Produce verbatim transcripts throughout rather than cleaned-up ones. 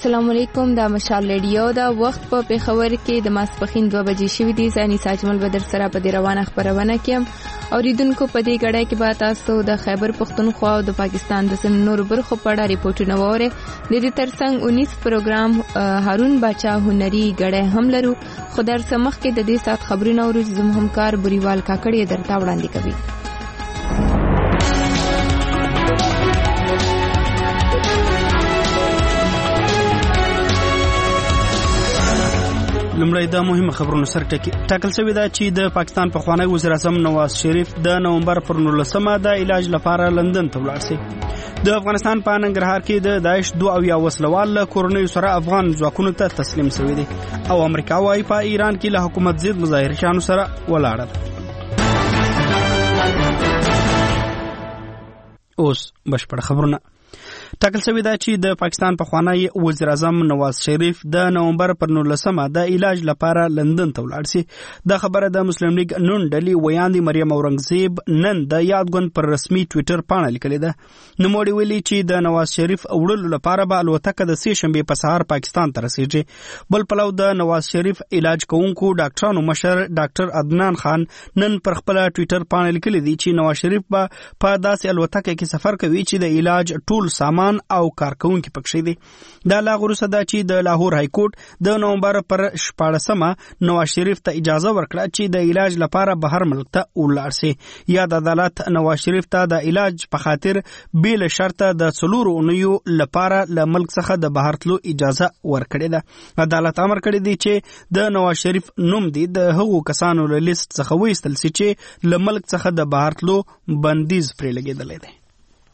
السلام علیکم. دا مشال ریډیو دا وخت په پیښور کې د ماسپخین دوه بجې شوې دي. زانی ساجمل بدر سره په دې روانه خبرونه کې اوریدونکو په دې غړای کې به تاسو د خیبر پختونخوا او د پاکستان د سن نور برخو په اړه ریپورتونه وره. د دې ترڅنګ انیس پروګرام هارون باچا هنري غړای هم لرو. خدای سمخ کې د دې سات خبرونه او زموږ همکار بریوال کاکړی درته وړاندې کوي. لمړی د مهمه خبرونو سر ټاکل شوې ده چې د پاکستان پخوانی وزیر اعظم نواز شریف د نومبر پر نولسمه د علاج لپاره لندن ته ولاړ شي. د افغانستان په ننګرهار کې د داعش دوه اویا وسلوال له کورنیو سره افغان ځواکونو ته تسلیم شوي دي او امریکا وايي په ایران کې له حکومت ضد مظاهرچیانو سره ولاړه ده. اوس بشپړ خبرونه. ټاکل شوې ده چې د پاکستان پخوانی وزیر اعظم نواز شریف د نومبر پر نولسمه د علاج لپاره لندن ته ولاړ شي. دا خبره د مسلم لیگ نون ډلې ویاندې مریم اورنګزیب نن د یادګوند پر رسمي ټوئیټر پاڼه لیکلې ده. نوموړي ویلي چې د نواز شریف وړلو لپاره به الوتکه د سې شنبې په سهار پاکستان ته رسیږي. بل پلو د نواز شریف علاج کوونکو ډاکټرانو مشر ډاکټر عدنان خان نن پر خپل ټوئیټر پاڼه لیکلې دي چې نواز شریف به په داسې الوتکه کې سفر کوي چې د علاج ټول سامان او کارکونکو پکښې دي. دا لا غوسه ده چې د لاهور های کورټ د نومبر پر شپاړسمه نواز شریف ته اجازه ورکړه چې د علاج لپاره بهر ملک ته ولاړ شي. یا د عدالت نواز شریف ته د علاج په خاطر بیل شرط د څلورو اونیو لپاره له ملک څخه د بهر تلو اجازه ورکړې ده. عدالت امر کړی دی چې د نواز شریف نوم دی د هغو کسانو له لیست څخه وایستل شي چې له ملک څخه د بهر تلو بندیز پرې لګېدلی دی.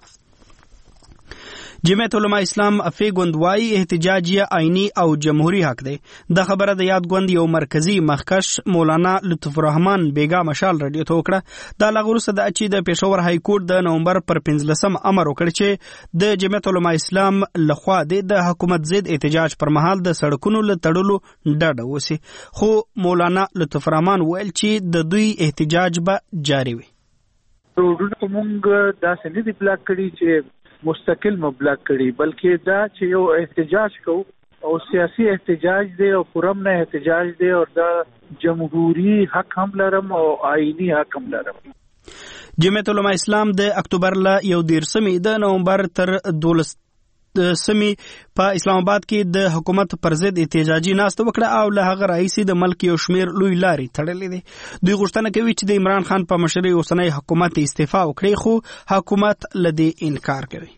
جمعیت علماء اسلام افیګوند وايي احتجاج یې آئینی او جمهوری حق دی. دا خبره د یادګوند یو مرکزی مخکش مولانا لطف الرحمن بیگا مشال رادیو ته وکړه. دا لا غوسه ده چې د پېښور های کورټ د نومبر پر پنځلسم امر وکړ چې د جمعیت علماء اسلام لخوا د حکومت ضد احتجاج پر مهال د سړکونو له تړلو ډډه وسی. خو مولانا لطف الرحمن ویل چې د دوی احتجاج به جاری وي. روډونه موږ دا سندې بلاک کړي چې مستقل مبلغ کړي، بلکې دا چې یو احتجاج کو او سیاسي احتجاج دی او پرم نه احتجاج دی او دا جمهوری حق هم لرم او آئینی حق هم لرم. جمعیت علماء اسلام د اکتوبر ل یو دیرسمې د نومبر تر دولس سمی په اسلام آباد کې د حکومت پر ضد احتجاجي ناست وکړه او له هغه راځي د ملک یو شمیر لوی لاري تړلې دي. دوی غوښتنه کوي چې د عمران خان په مشرۍ اوسنۍ حکومت استعفا وکړي، خو حکومت لدی انکار کوي.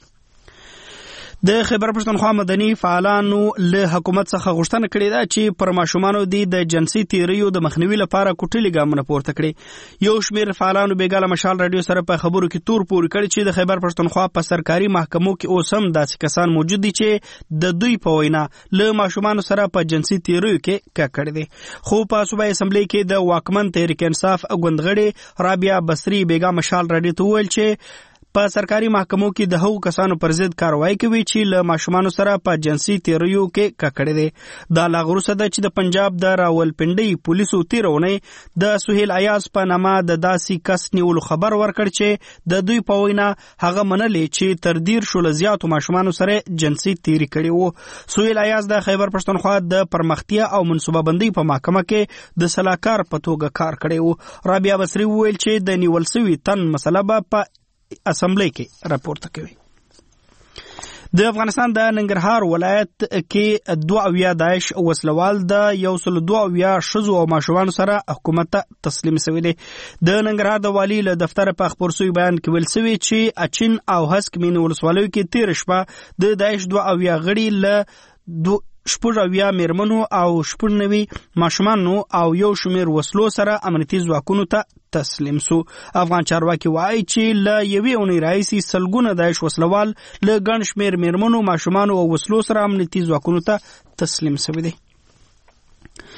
د خیبر پښتونخوا مدني فعالانو له حکومت څخه غوښتنه کړې ده چې پر ماشومانو د جنسي تیریو د مخنیوي لپاره کوټلي ګامونه پورته کړي. یو شمیر فعالانو بیګاله مشال رادیو سره په خبرو کې تور پوري کړي چې د خیبر پښتونخوا په سرکاري محکمو کې اوس هم داسې کسان موجود دي چې د دوی په وینا له ماشومانو سره په جنسي تیریو کې ککړ دي. خو په صوبایي اسمبلی کې د واکمن تحریک انصاف غوندغړي رابعه بصری بیګا مشال رادیو ته ویل چې په سرکاري محکمو کې د هغو کسانو پر ضد کاروایی کوي چې له ماشومانو سره په جنسي تیریو کې ککړ دي. دا لا غوسه ده چې د پنجاب د راولپنډي پولیسو تیرونی د سهیل ایاز په نامه د داسي کس نیولو خبر ورکړ چې د دوی په وینا هغه منلې چې تر ډیر شو لزیاتو ماشومانو سره جنسي تیری کړي وو. سهیل ایاز د خیبر پښتونخوا د پرمختیا او منصوبه بندي په محکمه کې د سلاکار په توګه کار کړی وو. رابعه بصری وویل چې د نیول شوي تن مسله به په اسمبلی کې راپورته کوي. د افغانستان د ننګرهار ولایت کې دوه اویا داعش وسلوال د یو سل دوه اویا ښځو او ماشومانو سره حکومت ته تسلیم شوي دي. د ننګرهار د والي له دفتر په خپور شوي بیان کې ویل شوي چې اچین او هسک مین ولسوالیو کې تیر شپه د داعش دوه اویا غړي له شپږ اویا میرمنو او شپږ نوي ماشومانو او یو شمیر وسلو سره امنیتي ځواکونو ته تسلیم سو. افغان چارواکي وایي چې له یوې اونۍ راهیسې سلګونه داعش وسلوال له ګڼ شمیر میرمنو ماشومانو او وسلو سره امنیتي ځواکونو ته تسلیم شوي دي.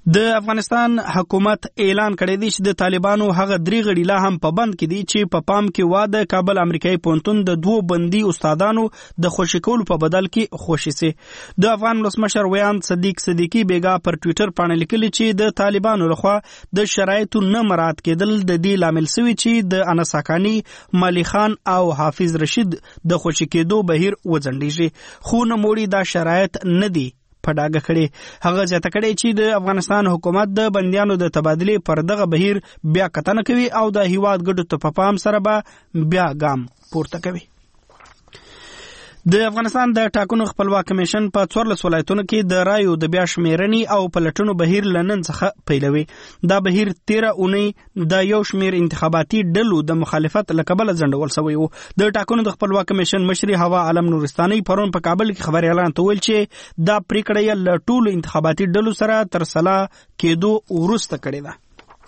د افغانستان حکومت اعلان کړی دی چې د طالبانو هغه درې غړي لا هم په بند کې دي چې په پام کې واده کابل امریکایي پوهنتون د دوو بندي استادانو د خوشي کولو په بدل کې خوشي سي. د افغان ولسمشر ویاند صدیق صدیقي بیګا پر ټوئیټر باندې لیکلي چې د طالبانو لخوا د شرایطو نه مراعات کېدل د دې لامل سوي چې د انس حقاني، مالی خان او حافظ رشید د خوشي کېدو بهیر وځنډیږي، خو نوموړي دا شرایط نه دي په ډاګه کړي. هغه زیاته کړي چې د افغانستان حکومت د بندیانو د تبادلې پر دغه بهیر بیا کتنه کوي او د هیواد ګډو ته په پام سره به بیا ګام پورته کوي. د افغانستان د ټاکنو خپلواک کمیشن په څوارلس ولایتونو کې د رایو د بیا شمیرنې او پلټنو بهیر له نن څخه پیلوي. دا بهیر تیره اونۍ د یو شمیر انتخاباتي ډلو د مخالفت له کبله ځنډول شوی و. د ټاکنو د خپلواک کمیشن مشري هوا عالم نورستاني پرون په کابل کې خبري اعلان ته ویل چې دا پریکړه یې له ټولو انتخاباتي ډلو سره تر سلا کېدو وروسته کړې ده.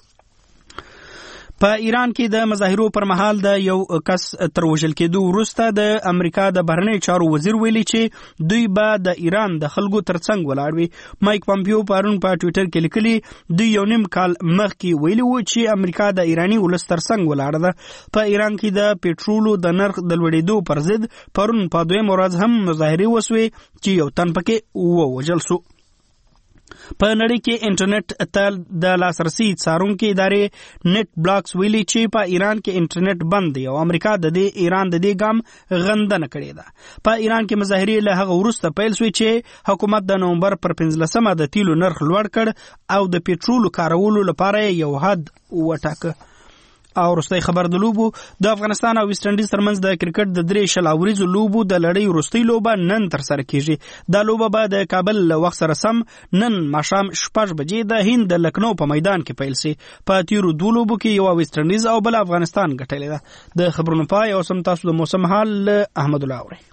په ایران کې د مظاهرو پر مهال د یو کس تر وژل کېدو وروسته د امریکا د بهرنیو چارو وزیر ویلي چې دوی به د ایران د خلکو ترڅنګ ولاړ وي. مایک پامپیو پرون په ټوئیټر کې لیکلي دوی یو نیم کال مخکې ویلي وو چې امریکا د ایرانی ولس ترڅنګ ولاړه ده. په ایران کې د پېټرولو د نرخ د لوړېدو پر ضد پرون په دویمه ورځ هم مظاهرې وسوې چې یو تن پکې ووژل سو. په نړۍ کې انټرنیټ ته د لاسرسي څارونکو ادارې نت بلاکس ویلي چې په ایران کې انټرنیټ بند دی او امریکا د دې ایران د دې ګام غندنه کړې ده. په ایران کې مظاهرې له هغه وروسته پیل شوې چې حکومت د نومبر پر پنځلسمه د تیلو نرخ لوړ کړ او د پېټرولو کارولو لپاره یو حد وټاکه. او وروستۍ خبر د لوبو د افغانستان او ویسټ انډیز ترمنځ د کرکټ د درې شل اوریزو لوبو د لړۍ وروستۍ لوبه نن ترسره کیږي. دا لوبه به د کابل له وخت سره سم نن ماښام شپږ بجې د هند د لکنو په میدان کې پیل شي. په تیرو دوه لوبو کې یو ویسټ انډیز او بل افغانستان ګټلې ده. د خبرونو پای او سم تاسو د موسم حال احمد الله اوري.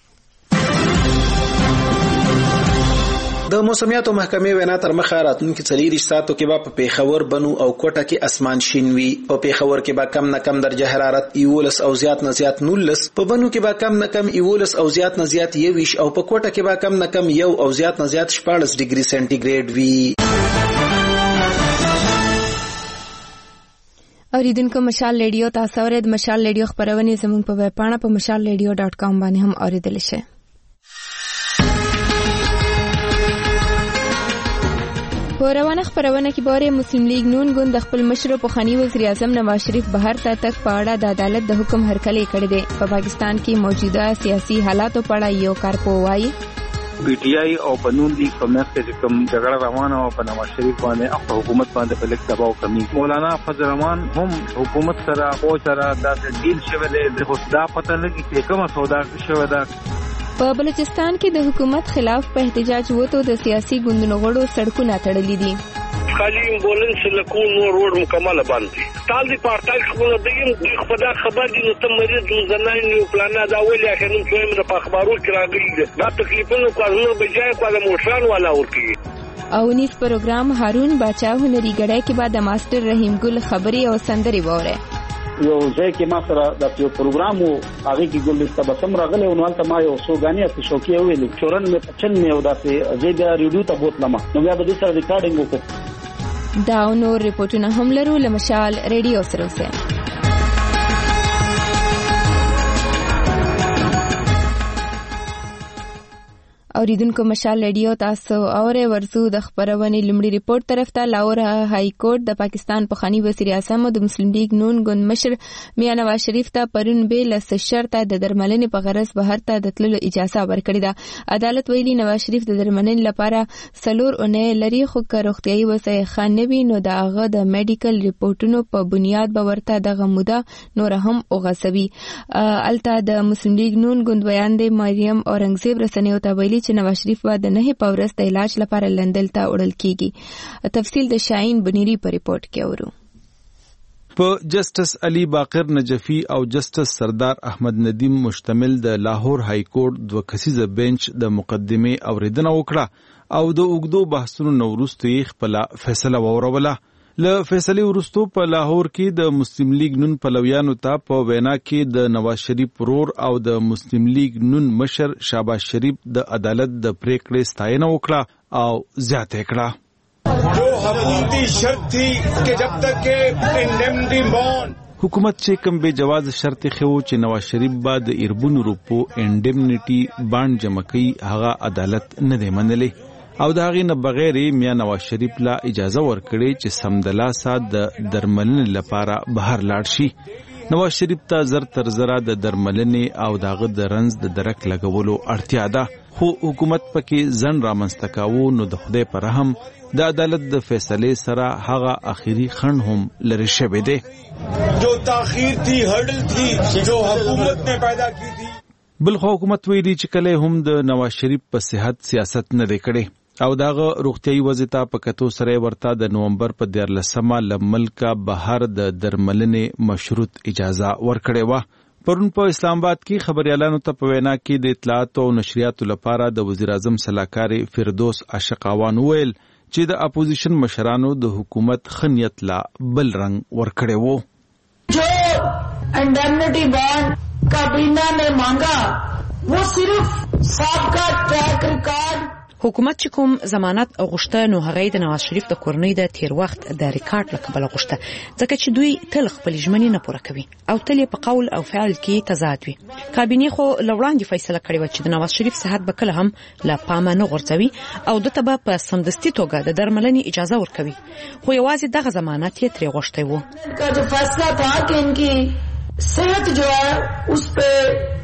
د موسمیاتو محکمې وینا تر مخه راتلونکي څلور ساعتو کې به په پیښور، بنو او کوټه کې اسمان شین وي. په پیښور کې به کم نه کم درجه حرارت یولس او زیات نه زیات نولس، په بنو کې به کم نه کم یولس او زیات نه زیات یویش او په کوټه کې به کم نه کم یو او زیات نه زیات شپاړس ډیګري سنټیګریډ وي. اوریدونکو مشال ریډیو تاسو اورید. مشال ریډیو خبرونه زموږ په ویب پاڼه په مشال ریډیو ډاټ کام باندې هم اوریدل شي. په روانه خبرونه کې باره مسلم لیگ نون ګوند د خپل مشر پخوانی وزیر اعظم نواز شریف بهر ته تک په اړه د عدالت د حکم هرکلی کړی دی. په پاکستان کې موجوده سیاسي حالاتو په اړه یو کارپو وایي پی ټی آی او بنون دی په مخ کې کوم جګړه روانه او په نواز شریف باندې او حکومت باندې په لیک دباو کمی. مولانا فضل الرحمن هم حکومت سره او سره د ډیل شوه د خدا پته لګي چې کومه سودا شوه ده. په بلوچستان کې د حکومت خلاف په احتجاج وته د سیاسي ګوندونو غړو سړکونه تړلي دي. خالي امبولانس لکو نور روډ مکمله باندې تال دی پارتای خپل دیم خدا خبر دي نو تم مریض زنان یو پلان دا ولې اخر نو څومره په اخبارو کې راغلي دا تکلیفونه کارونه بجای کوله موشان والا ورکی. او نیس پروګرام هارون باچا هنري ګړای کې بعد ماستر رحیم ګل خبري او سندري وره یو ځای کې ما سره د یو پروګرام او هغه کې ګل تبسم راغله او نو تل ما یو سوګانی په شوکي ویل چورن مې پچن مې وداسه زیګا ریډیو ته بوتلم نو بیا به سره ریکارډینګ وکړ. دا نو ریپورتونه هم لرو لمشال ریډیو سره وسه. اوریدونکو مشال ریډیو تاسو اوره ورسو د خبرونه لمړي ریپورت طرف ته. لاهور های کورټ د پاکستان پخوانی وزیر اعظم د مسلم لیگ نون ګوند مشر میاں نواز شریف ته پرون به له شرط د درملنې په غرض بهر ته د تللو اجازه ورکړې ده. عدالت ویلي نواز شریف د درملنې لپاره سلور اونۍ لري خو که روغتیايي وسایل خان نه وي نو د هغه د میډیکل ریپورتونو په بنیاد به ورته دغه موده نور هم اوغسوي. الته د مسلم لیگ نون ګوند بیان دی مریم اورنګزیب رسنیو ته ویلي چې نواز شریف به د نه په ورځ د علاج لپاره لندن ته وړل کیږي. تفصیل د شاهین بنيري په ریپورت کې اورو. په جسټس علي باقر نجفي او جسټس سردار احمد ندیم مشتمل د لاهور های کورټ دوه کسیزه بنچ د مقدمه اوریدنه وکړه او د اوګدو بحثونو نورستو یې خپل فیصله ووروله. له فیصلې وروسته په لاهور کې د مسلم لیگ نون پلویانو ته په وینا کې د نواز شریف ورور او د مسلم لیگ نون مشر شهباز شریف د عدالت د پریکړې ستاینه وکړه او زیاته کړه. جو حکومتی شرط تھی کہ جب تک کہ انڈیمنٹی بانڈ حکومت چې کوم به جواز شرط خو چې نواز شریف بعد اربون روپو انډیمنیټي باند جمع کوي هغه عدالت نه دی منلې او دا غي نه بغیر میا نواز شریف لا اجازه ورکړي چې سمدلاسه د درملنې لپاره بهر لاړ شي نواز شریف ته زر تر زره د درملنې او داغه د رنز د درک لګولو اړتیا ده خو حکومت پکې ځن رامنځته کاوه نو د خدای پر رحم د عدالت د فیصله سره هغه اخیری خنډ هم لری شوی دی جو تاخیر تھی ہرڈل تھی جو حکومت نے پیدا کی تھی بل خو حکومت ویلي چې کله هم د نواز شریف په صحت سیاست نه دی کړی او داغه روغتيایي وضعیت په کتو سره ورته د نومبر په دیارلسمه لملکا بهر د درملنې مشروط اجازه ورکړې و پرون په اسلام آباد کې خبريالانو ته په وینا کې د اطلاعات او نشریاتو لپاره د وزیر اعظم صلاحکار فردوس عاشقاوان ویل چې د اپوزیشن مشرانو د حکومت خنیت لا بل رنگ ورکړې وو جو انڈیمنیٹی بانڈ کابینہ نے مانگا وہ صرف سابقہ ٹریک ریکارڈ حکومت چې کوم ضمانت غوښته نو هغه د نواز شریف د کورنۍ د تیر وخت د ریکارډ لکبل غوښته ځکه چې دوی تل خپل ژمنې نه پوره کوي او تل په قول او فعل کې تضاد وي کابینه خو لوړاندې فیصله کړې و چې د نواز شریف صحت به کله هم لا پامه نه غورځوي او د تبه په سمدستي توګه د درملنې اجازه ورکوي خو یوازې دغه ضمانت یې ترې غوښته و کا جو فیصله تھا کہ ان کی صحت جو ہے اس پہ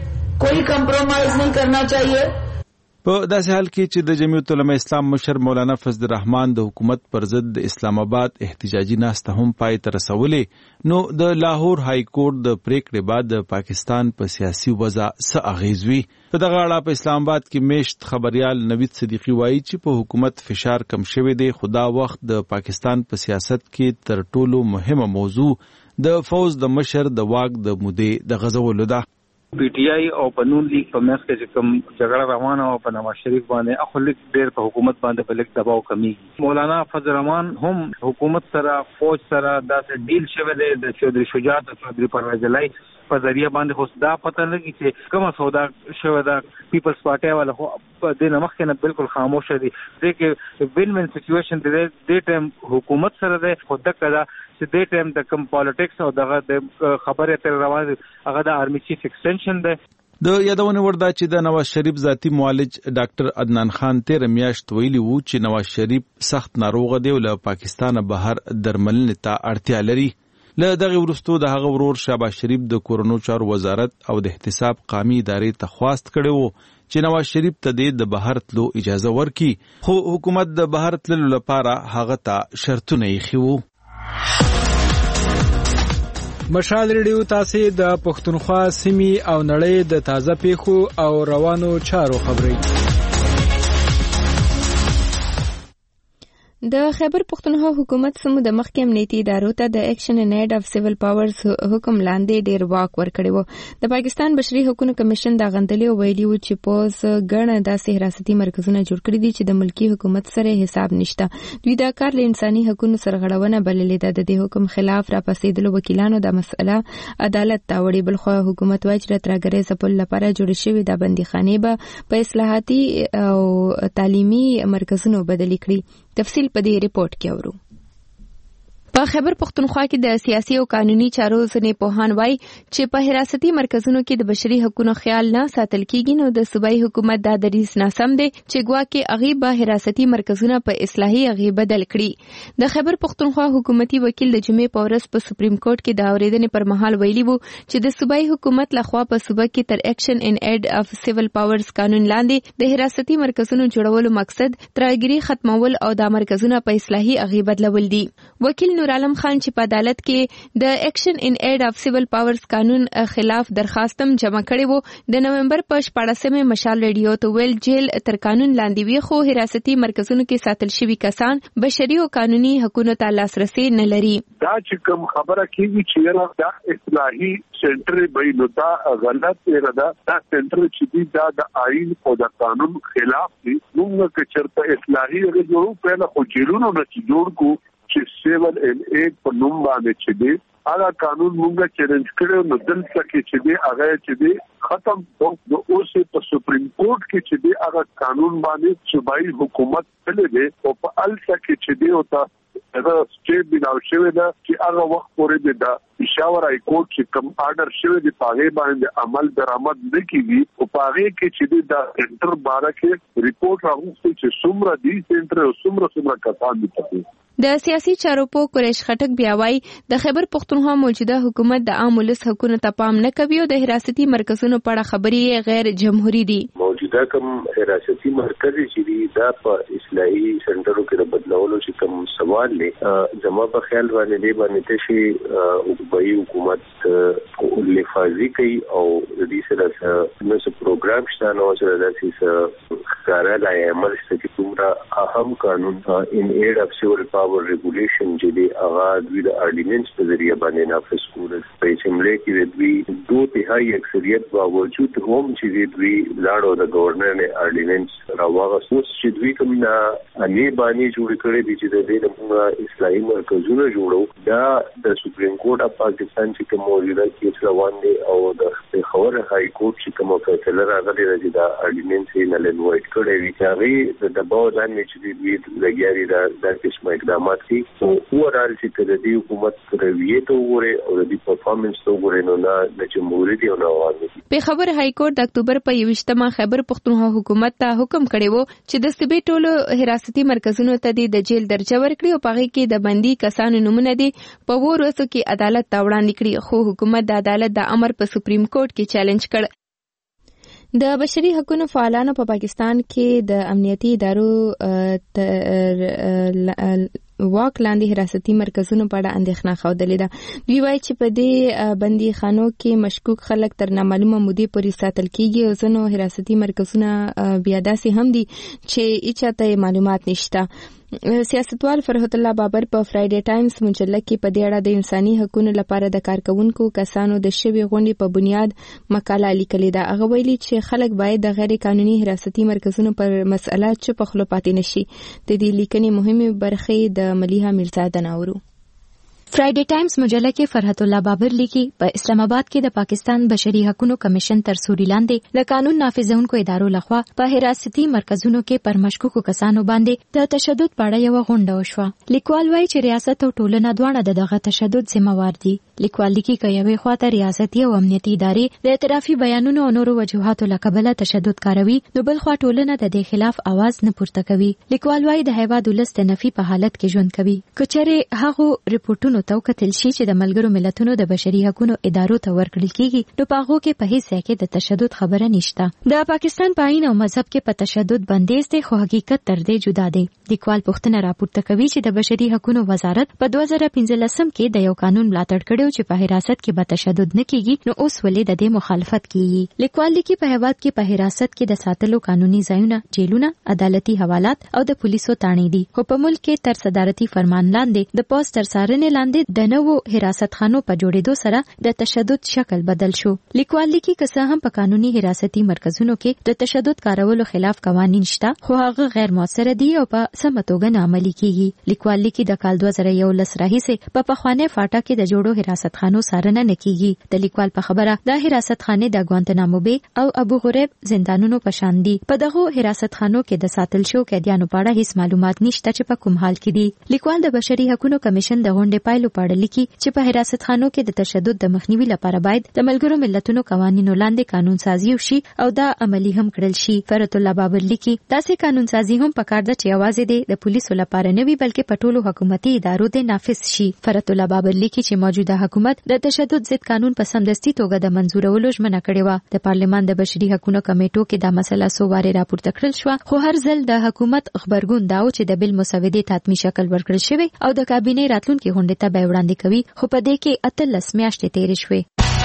کوئی کمپرومائز نہیں کرنا چاہیے په داسې حال کې چې د جمعیت العلماء اسلام مشر مولانا فضل الرحمن د حکومت پر ضد د اسلام آباد احتجاجي ناسته هم پای ته رسولې نو د لاهور های کورټ د پریکړې بعد د پاکستان په سیاسي وضع څه اغیز وی په دغه اړه په اسلام آباد کې میشت خبريال نوید صدیقی وایي چې په حکومت فشار کم شوی دی خدا وخت د پاکستان په سیاست کې تر ټولو مهمه موضوع د فوز د مشر د واک د مودې د غزولو ده پی ټی آی او په نون لیگ په مېخ کې کوم جګړه روانه او په نواز شریف باندې اخلیک ډېر په حکومت باندې په لیک دباو کمی مولانا فضل الرحمن هم حکومت سره فوج سره داسې ډیل شوی دی د چودري شجاعت او چودري پرویز الای په ذریعہ باندې خو دا پته لګی چې کومه سودا شوی دا پیپلز پارټي والا خو د نمخ نه بالکل خاموش دي دغه وین وین سچويشن د دې ټیم حکومت سره ده خو د کدا چې دې ټیم د کم پالیټکس او دغه د خبره تر روان هغه د آرمي چیف ایکسټنشن ده د یادونه وردا چې د نواز شریف ذاتی معالج ډاکټر عدنان خان تیر میاشت ویلی وو چې نواز شریف سخت ناروغ دی او له پاکستان بهر درملنې ته اړتیا لري له دغه ورستو د هغه ورور شهباز شریف د کورونو چارو وزارت او د احتساب قومي ادارې ته خواست کړي وو چې نواز شریف ته د بهر تلو اجازه ورکړي خو حکومت د بهر تللو لپاره هغه ته شرطونه یې خو مشال ریډیو تاسو د پښتونخوا سیمې او نړۍ د تازه پیښو او روانو چارو خبري د خیبر پختونخوا حکومت سمو د مخکې امنیتي ادارو ته د اکشن ان ایډ اف سیول پاورز حکم لاندې ډیر واک ورکړی وو د پاکستان بشري حقوقو کمیشن دا غندلې ویلي و چې پوز ګڼه داسې حراستي مرکزونه جوړ کړي دي چې د ملکی حکومت سره حساب نشته دوی دا کار له انساني حقوقو سرغړونه بللې ده د دې حکم خلاف را پاسېدلو وکیلانو د مسله عدالت ته وړي بل خو حکومت وايي چې ترګرې سپل لپاره جوړ شوی د بنديخانه به په اصلاحاتي او تعلیمي مرکزونو بدل کړي تفصیل په دې ریپورت کې اورو په خیبر پختونخوا کې د سیاسي او قانوني چارو ځنې پوهان وایي چې په حراستي مرکزونو کې د بشري حقوقو خیال نه ساتل کیږي نو د صوبایي حکومت دا دریځ ناسم دی چې ګواکې هغه به حراستي مرکزونه په اصلاحي هغه بدل کړي د خیبر پختونخوا حکومتي وکیل د جمعې په ورځ په سپریم کورټ کې د اوریدنې پر مهال ویلي وو چې د صوبایي حکومت لخوا په صوبه کې تر اکشن ان ایډ اف سیول پاورز قانون لاندې د حراستي مرکزونو جوړولو مقصد ترګری ختمول او د مرکزونو په اصلاحي هغه بدلول دي وکیل نور عالم خان چې په عدالت کې د اکشن ان ایډ اف سیول پاورز قانون خلاف درخواستم جمع کړي وو د نومبر په شپاړسمه مشال ریډیو ته ویل جیل تر قانون لاندې وي خو حراستي مرکزونو کې ساتل شوی کسان بشري او قانوني حقوقو ته لاسرسي نه لري دا چې کوم خبره کیږي چې دا اصلاحي سنټر به نو دا غلط دی دا دا سنټر چې دا د آئین او د قانون خلاف دی موږ که چرته اصلاحي جوړو په خو جیلونو نه جوړ کو چې سیول ان ایټ په نوم باندې چې دی هغه قانون موږ چیلنج کړو نو دلته کې چې دی هغه چې دی ختم د اوسه په سپریم کورټ کې چې دی هغه قانون باندې صوبایي حکومت تللی دی او په الته کې چې دی او ته دا سټیټ بناو شوی دا چې هغه وخت پورې د پېښور هاي کورټ چې کوم آرډر شوی دی پاغه باندې عمل درآمد نه کیږي او پاغه کې چې دا سنټر باره کې ریپورت راغلی چې څومره دی سنټر او څومره څومره کسان دي پکې. د سیاسي چارو په قریش خټک بیا وايي د خیبر پختونخوا موجوده حکومت د عام ولس حقوقو ته پام نه کوي او د حراستي مرکزونو په اړه خبري غیر جمهوریت دي. موجوده کوم حراستي مرکز چې دی دا په اصلاحي سنټرو کې د بدلولو چې کوم سوال لري زما په خیال باندې دی باندې چې حکومتي حکومت لفاظي کوي او د دې سره نو څه پروګرام شته نو سره د سیس کارا لای عمل چې کومه اهم قانون ان ایډ اف سیول پاور ریګولیشن چې دی هغه د اورډیننس په ذریعہ باندې نافذ کول په اسمبلی کې د دوی دوه تهائی اکثریت باوجود هم چې دوی لاړو د گورنر نه اورډیننس راوغه چې دوی کوم نه اني باندې جوړ کړی دي چې د دې د اسلامي مرکزونو جوړو دا د سپریم کورټ اف پاکستان چې کوم موجوده کیس روان دي او د خبر هاي کورټ چې کوم فیصله راغلی دی دا اورډیننس یې نه لنوایټ کړی وي چې د دباو لاندې چې دوی لګیاري دا د قسمه اقدامات دي او اورال چې د دې حکومت رویه ته وګوري او د دې پرفارمنس ته وګوري نو نه د جمهوریت او نه عوامي. په خبر هاي کورټ د اکتوبر په یوشتمه خیبر پختونخوا حکومت ته حکم کړی وو چې د صوبې ټولو حراستي مرکزونو ته د جیل درجه ورکړي او پغې کې د بندي کسانو نمونه دي په ورسو کې عدالت ته وړاندې کړي خو حکومت د عدالت د امر په سپریم کورټ کې چیلنج کړ. د بشري حقوقو فعالانو په پاکستان کې د امنیتي ادارو واک لاندې حراستي مرکزونو په اړه اندېښنه خوده ده. دوی وایي چې په دې بندي خانو کې مشکوک خلک تر نامعلومه مودې پورې ساتل کیږي او ځینو حراستي مرکزونه بیا داسې هم دي چې هیڅ ته معلومات نشته. سیاستوال فرحت الله بابر په فرایډے ټایمز مجله کې په دې اړه د انساني حقوقو لپاره د کارکونکو کسانو د شوی غونډې په بنیاد مقاله لیکلې ده. هغه ویلي چې خلک باید د غیر قانوني حراستي مرکزونو پر مسله چوپ خلو پاتې نشي. د دې لیکنې مهمه برخه د ملیحه میرزا دناورو. فرایډے ټایمز مجله کې فرحت الله بابر لیکي په اسلام آباد کې د پاکستان بشري حقوقو کمیشن تر سوري لاندې د قانون نافذونکو ادارو لخوا په حراستي مرکزونو کې پر مشکوکو کسانو باندې د تشدد په اړه یو غونډه وشوه. لیکوال وايي چې ریاست او ټولنه دواړه د دغه تشدد ذمہوار دي. لیکوال لیکي چې یوې خواته ریاستي او امنیتي ادارې د اعترافي بیانونو او نورو وجوهاتو لکبله تشدد کاروي نو بل خوا ټولنه د دې خلاف आवाज نه پورته کوي. لیکوال وايي د هیواد ولس د نفي په حالت کې ژوند کوي. کچره هغه ریپورتونو ته کتل شي چې د ملګرو ملتونو د بشري حقوقو ادارو ته ورکړل کیږي نو په هغه کې په هیڅ ځای کې د تشدد خبره نشته. د پاکستان په آئین او مذهب کې په تشدد بندیز دی خو حقیقت تر دې جدا دی. لیکوال پوښتنه راپورته کوي چې د بشري حقوقو وزارت په دوه زره پنځلسم کې د یو قانون ملاتړ کړو چې په حراست کې به تشدد نه کیږي نو اوس ولې د دې مخالفت کیږي. لیکوال لیکي په هیواد کې په حراست کې د ساتلو قانوني ځایونه جیلونه عدالتي حوالات او د پولیسو تانې دي خو په ملک کې تر صدارتي فرمان لاندې د پوسټ تر څارنې لاندې د نوو حراست خانو په جوړېدو سره د تشدد شکل بدل شو. لیکوال لیکي که څه هم په قانوني حراستي مرکزونو کې د تشدد کارولو خلاف قوانین شته خو هغه غیر موثر دي او په سمه توګه نه عملي کیږي. لیکوال لیکي د کال دوه زره یولس راهیسې په پخواني فاټا کې د جوړو حراست خانو څارنه نه کیږي. د لیکوال په خبره د حراست خانې د ګوانتنامو بی او ابو غریب زندانونو په شان دي. په دغه حراست خانو کې د ساتل شو قیدیانو په اړه هیڅ معلومات نشته چې په کوم حال کې دي. لیکوال د بشري حقوقو کمیشن د غونډې پایلو په اړه لیکي چې په حراست خانو کې د تشدد د مخنیوي لپاره باید د ملګرو ملتونو قوانینو لاندې قانون سازي وشي او دا عملی هم کړل شي. فرحت الله بابر لیکي داسې قانون سازي هم پکار ده چې یوازې د پولیسو لپاره نه وي بلکې په ټولو حکومتي ادارو د نافذ شي. فرحت الله بابر لیکي چې موجوده حکومت د تشدد ضد قانون په سمدستي توګه د منزورولو ژمنه کړې و. د پارلمان د بشري حقوقو کمیټو کې دا مسله سو واره راپورته کړل شو خو هر ځل د حکومت خبرګون داو چې د بل مسودې تاتمی شکل ورکړل شوی او د کابینې راتلونکي غونډې ته به وړاندې کوي خو په دې کې اتلس میاشتې تیرې شوې.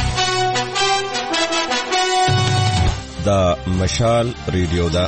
دا مشال ریډیو دا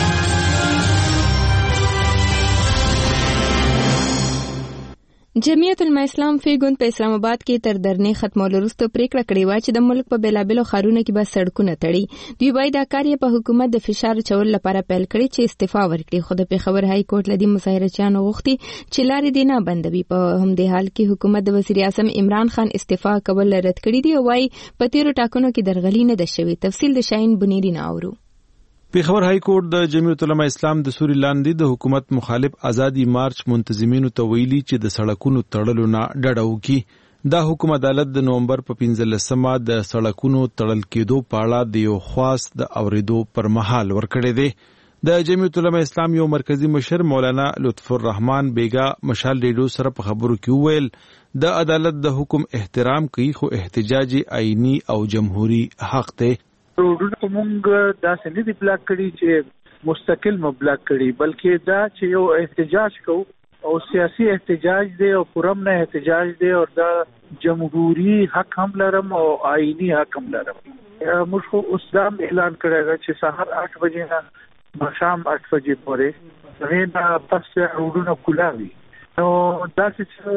جمعیت العلماء اسلام فیګون په اسلام آباد کې تر درنې ختمولو وروسته پریکړه کړې و چې د ملک په بیلابلو ښارونو کې به سړکونه تړي. دوی وايي دا کار یې په حکومت د فشار چول لپاره پیل کړی چې استعفا ورکړي خو د پېښور هاي کورټ لدی مظاهرچیانو غوښتي چې لارې دې نه بندوي. په همدې حال کې حکومت د وزیر اعظم عمران خان استعفا کول رد کړی دی او وايي په تیرو ټاکنو کې درغلي نه ده شوې. تفصیل د شاهین بنيري نه اورو. پیښور های کورټ د جمعیت العلماء اسلام د سوري لاندې د حکومت مخالف ازادي مارچ منتظمینو ته ویلي چې د سړکونو تړلو نه ډډه وکړي. دا حکم عدالت د نومبر په پنځلسمه د سړکونو تړل کېدو په اړه د یو خاص د اوریدو پر مهال ورکړی دی. د جمعیت العلماء اسلام یو مرکزی مشر مولانا لطف الرحمن بیگا مشال ریډیو سره په خبرو کې وویل د عدالت د حکم احترام کوي خو احتجاجي آئینی او جمهوری حق دی. روډونه مونږ دا سندې دی بلاک کړي چې مستقل مبلاک کړي بلکې دا چې یو احتجاج کو او سیاسي احتجاج دی او پرم نه احتجاج دی او دا جمهوری حق هم لرم او آئینی حق هم لرم. موږ خو اوس دا اعلان کړی چې سهار آٹھ بجې نه شام آٹھ بجې پورې نه پس روډونه کولاوي. نو دا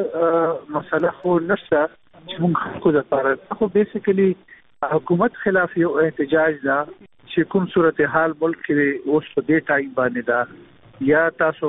چې مسله خو نشته چې موږ خلکو لپاره خو بیسیکلی حکومت خلاف یو احتجاج دا چې کوم صورتحال ملک کې اوس په دې ټایم باندې دا یا تاسو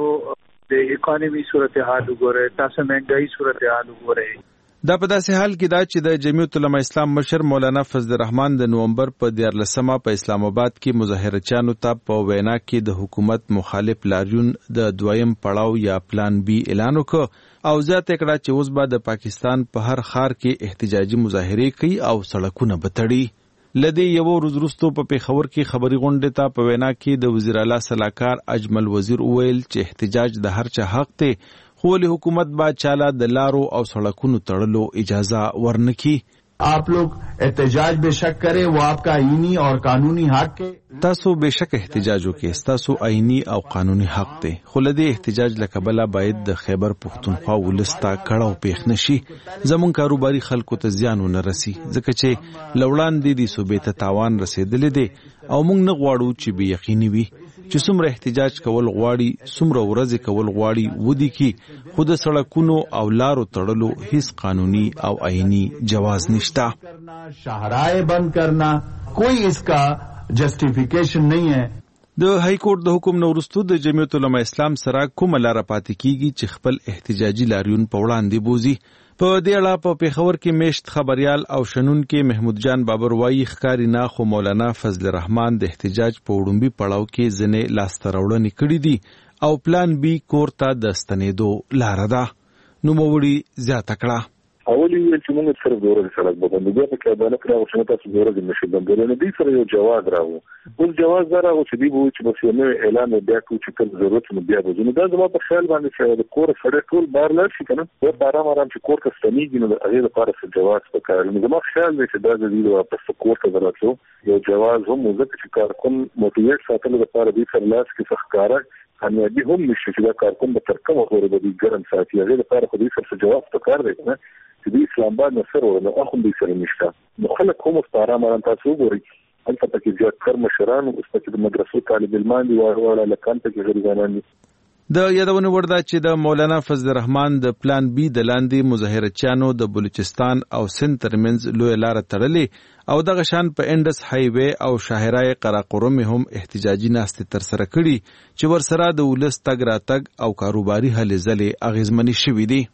د اکانومي صورتحال وګورئ تاسو مهنګائی صورتحال وګورئ. دا په داسې حال کې دا چې د جمعیت العلماء اسلام مشر مولانا فضل الرحمن د نومبر په دیارلسمه په اسلام آباد کې مظاهرچیانو ته په وینا کې د حکومت مخالف لاریون د دویم پړاو یا پلان بی اعلان وکړ او زیاته کړه چې اوس به د پاکستان په هر ښار کې احتجاجي مظاهرې کوي او سړکونه به تړي. لدی یو ورځ وروسته په پیښور کې خبري غونډه ته په وینا کې د وزیر اعلی صلاحکار اجمل وزیر وویل چې احتجاج د هر چا حق دی خو له حکومت با چاله د لارو او سړکونو تړلو اجازه ورنکي. आप लोग एहतजाज बेशक करें वो आपका आईनी और कानूनी हक है. تاسو बेशक احتجاج وکړئ تاسو آئینی او قانوني حق دی خو له دې احتجاج لکبله باید د خیبر پښتونخوا ولستا کړهو پیښ نشي زمون کاروباري خلکو ته زیان ونه رسي ځکه چې لوړان دي د صوبې ته تاوان رسیدلې دي او موږ نه غواړو چې به یقیني وي چې څومره احتجاج کول غواړي څومره ورځې کول غواړي ودی کی خود سړکونو او لارو تړلو هیڅ قانوني او آئینی جواز نشتا. شاهراہ بند کرنا کوئی اس کا جسټیفیکیشن نه ہے. د های کورټ د حکم نو وروسته د جمعیت العلماء اسلام سره کومه لار پاتې کیږي چې خپل احتجاجي لاریون په وړاندې بوزي. په دې اړه په پیښور کې میشت خبريال او شنون کې محمود جان بابر وایي ښکاری نه خو مولانا فضل الرحمن د احتجاج په وړومبي پړاو کې ځنې لاستراوړنې کړې دي او پلان بی کورته د ستنېدو لار ده. نو موړي زیاته کړه اولی ویل چې موږ سره د ورځې سړک باندې بیا په کې عدالت راو چې تاسو د ورځې نشي بندول نه دي سره یو جواز راو اوس جواز دا راو چې دی وو چې بس یو نوې اعلان بیا کو چې کوم ضرورت نو بیا وځو دا زما په خیال باندې چې د کور سره ټول بار لار شي کنه په آرام آرام چې کور ته ستنیږي نو هغه لپاره څه جواز وکړي نو زما خیال دی چې دا د دې واپس کور ته دراتلو یو جواز هم موږ چې کارکون موټیویټ ساتلو لپاره دې سره لاس کې څه ښکارا کامیابی هم نشي چې دا کارکون به تر کومه پورې د ګرم ساتي هغه لپاره خو دې سره جواز وکړ دی نه چې د اسلام آباد نصر ورنه اخو دې سره نشته نو خلک هم ستاره ماران تاسو وګورئ انت پکې ځکه کار مشران او استاد د مدرسو طالب علمان دي وړه لکان ته کې غریبانان دي. د یادونه ورده چې د مولانا فضل الرحمن د پلان بی د لاندې مظاهرچیانو د بلوچستان او سند ترمنځ لوی لار تړلې او دغه شان په انډس های وی او شاهرای قراقرم هم احتجاجي ناستې تر سره کړي چې ورسره د ولس تګ راتګ او کاروباري هلې ځلې اغیزمنې شوې دي.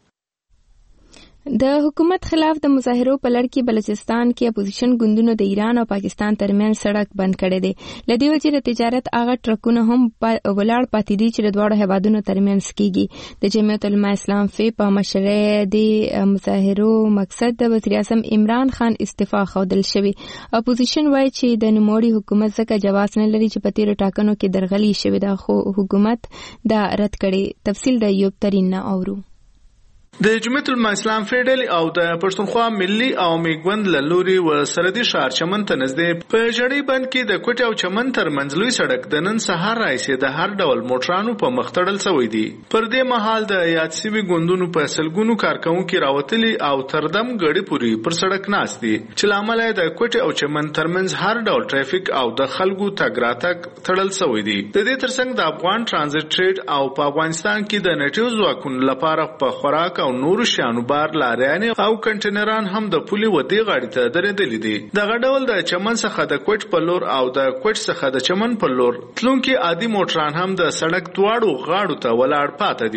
د حکومت خلاف د مظاهرو په لړ کې بلوچستان کې اپوزیشن ګوندونو د ایران او پاکستان ترمنځ سړک بند کړی دی. لدی وجې د تجارت هغه ټرکونه هم ولاړ پاتې دي چې د دواړو هیوادونو ترمنځ کیږي. د جمعیت العلماء اسلام فی په مشرۍ د مظاهرو مقصد د وزیر اعظم عمران خان استعفا ښودل شوی. اپوزیشن وایي چې د نوموړي حکومت ځکه جواز نه لري چې په تیرو ټاکنو کې درغلي شوې ده خو حکومت دا رد کړي. تفصیل د ایوب ترین نه اورو. د جمعیت العلماء اسلام فیډل او د پښتونخوا ملي او میګوند لوري و سردي شهر چمن ته نږدې په جړې بند کې د کوټ او چمن تر منځلوي سړک د نن سهار راځي د هر ډول موټرانو په مختړل سوی دي. پر دې مهال د یاد سیمې ګوندونو په سلګونو کارکونکو راوتلي او تردم غړي پوری پر سړک ناست دي چې لامل د کوټ او چمن ترمنځ هر ډول ټریفیک او د خلکو تګ راتګ تړل سوی دي. د دې ترڅنګ د افغان ترانزیت ټریډ او په افغانستان کې د نټیو ځواکونو لپاره په خوراک او نور شانو بار لاریانې او کنټینران هم د پولي ودی غاړې ته درېدلې دي. دغه ډول د چمن څخه د کوټ په لور او د کوټ څخه د چمن په لور تلونکي عادي موټران هم د سړک دواړو غاړو ته ولاړ پاتې دي.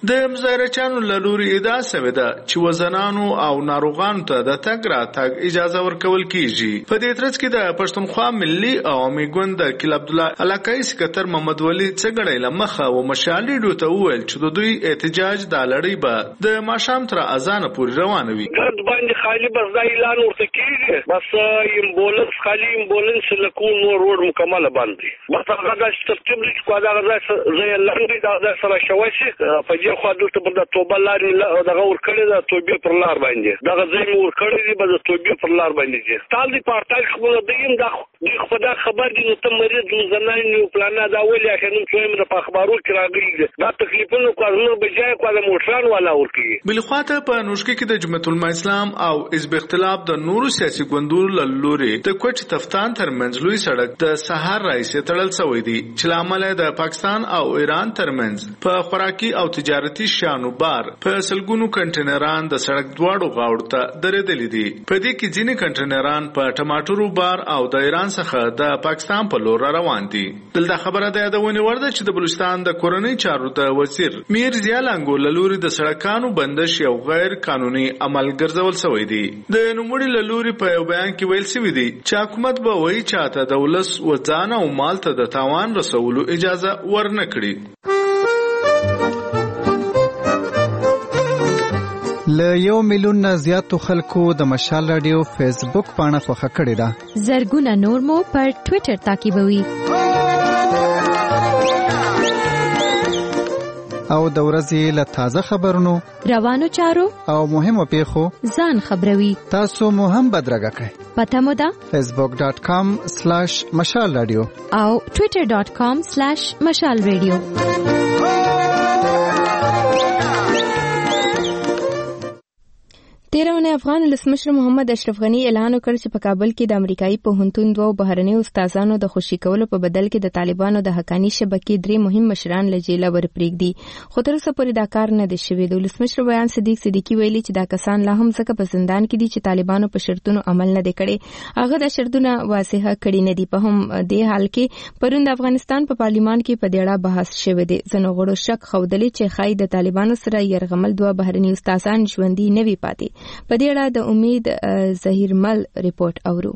د مظاهرچیانو له لوري ادعا شوې ده چې وزنانو او ناروغانو ته د تګ راتګ اجازه ورکول کیږي. په دې ترڅ کې د پښتونخوا ملي عوامي ګوند د کیل عبد الله علاقائی سکتر محمد ولی څګړی لمخه و مشال ریډیو ته وویل چې د دوی احتجاج د لړۍ به د ماښام تر اذان پورې روان وي. ګرد باندې خالی بس دا اعلان ورته کیږي، بس امبولانس خالی امبولانس لکون نور روډ مکمل باندې بس هغه د ترتیب لري کو دا غزا زي لنډي دا سره شوي شي په دې خو دلته بل د توبه لار دغه ور کړی دا توبه پر لار باندې دا غزا ور کړی دی بل توبه پر لار باندې دي تال دی پارتای خو د دین دا خو خبر دي نو ته مریض زنان نیو پلان دا ولې اخنن څویم د اخبارو کې راغلي دا تکلیفونه کوزنه بجای کو د موټران والا ورکی. بل خواته په نوشکه کې د جمعیت الاسلام او حزب اختلاف د نورو سیاسي ګوندونو له لوري د کوټ تفتان ترمنځ لوی سړک د سهار راځي تړل شوی دی چې لامل د پاکستان او ایران ترمنځ په خوراکي او تجارتي شانو بار په سلګونو کنټینران د سړک دواړو غاړو ته درېدلې دي. په دې کې ځینې کنټینران په ټماټرو بار او د ایران څخه د پاکستان په لور روان دي. دلته خبره ده د ونی ورده چې د بلوچستان د کورنۍ چارو د وزیر میر ضیا لنګو له لوري د سړکانو بندش یو غیر قانوني عمل ګرځول شوی دی. د نوموړي له لوري په یو بیان کې ویل شوی دی چې حکومت به وایي چاته د ولس وځان او مال ته د تاوان رسولو اجازه ورنکړي. له یو میلیون نه زیاتو خلکو د مشال رادیو فیسبوک پاڼه خوښه کړې ده. زرګونه نور مو پر ټوئیټر تعقیبوي او د ورځې له تازه خبرونو، روانو چارو او مهمو پیښو ځان خبروي. تاسو مو هم بدرګه کړئ. پته مو ده فیسبوک ډاٹ کام سلیش مشال رادیو او ټوئیټر ډاٹ کام سلیش مشال رادیو. تیرونه افغان ولسمشر محمد اشرف غنی اعلان وکړ چې په کابل کې د امریکایي پوهنتون دوه بهرني استادانو د خوشي کولو په بدل کې د طالبانو د حقانی شبکې درې مهم مشران له جیله ورپرېږدي، خو تر اوسه پورې دا کار نه دی شوی. د ولسمشر بیان صدیق صدیقی ویلي چې دا کسان لا هم ځکه په زندان کې دي چې طالبانو په شرطونو عمل نه دی کړی. هغه د شرطونو واضحه کړی نه دي. په هم دې حال کې پرون د افغانستان په پارلیمان کې په دې اړه بحث شوی دی. ځینو غړو شک خوندلی چې خای د طالبانو سره يرغمل دوه بهرني استادان ژوندۍ نه وي پاتې. په دې اړه د امید ظهیر مل ریپورت اورو.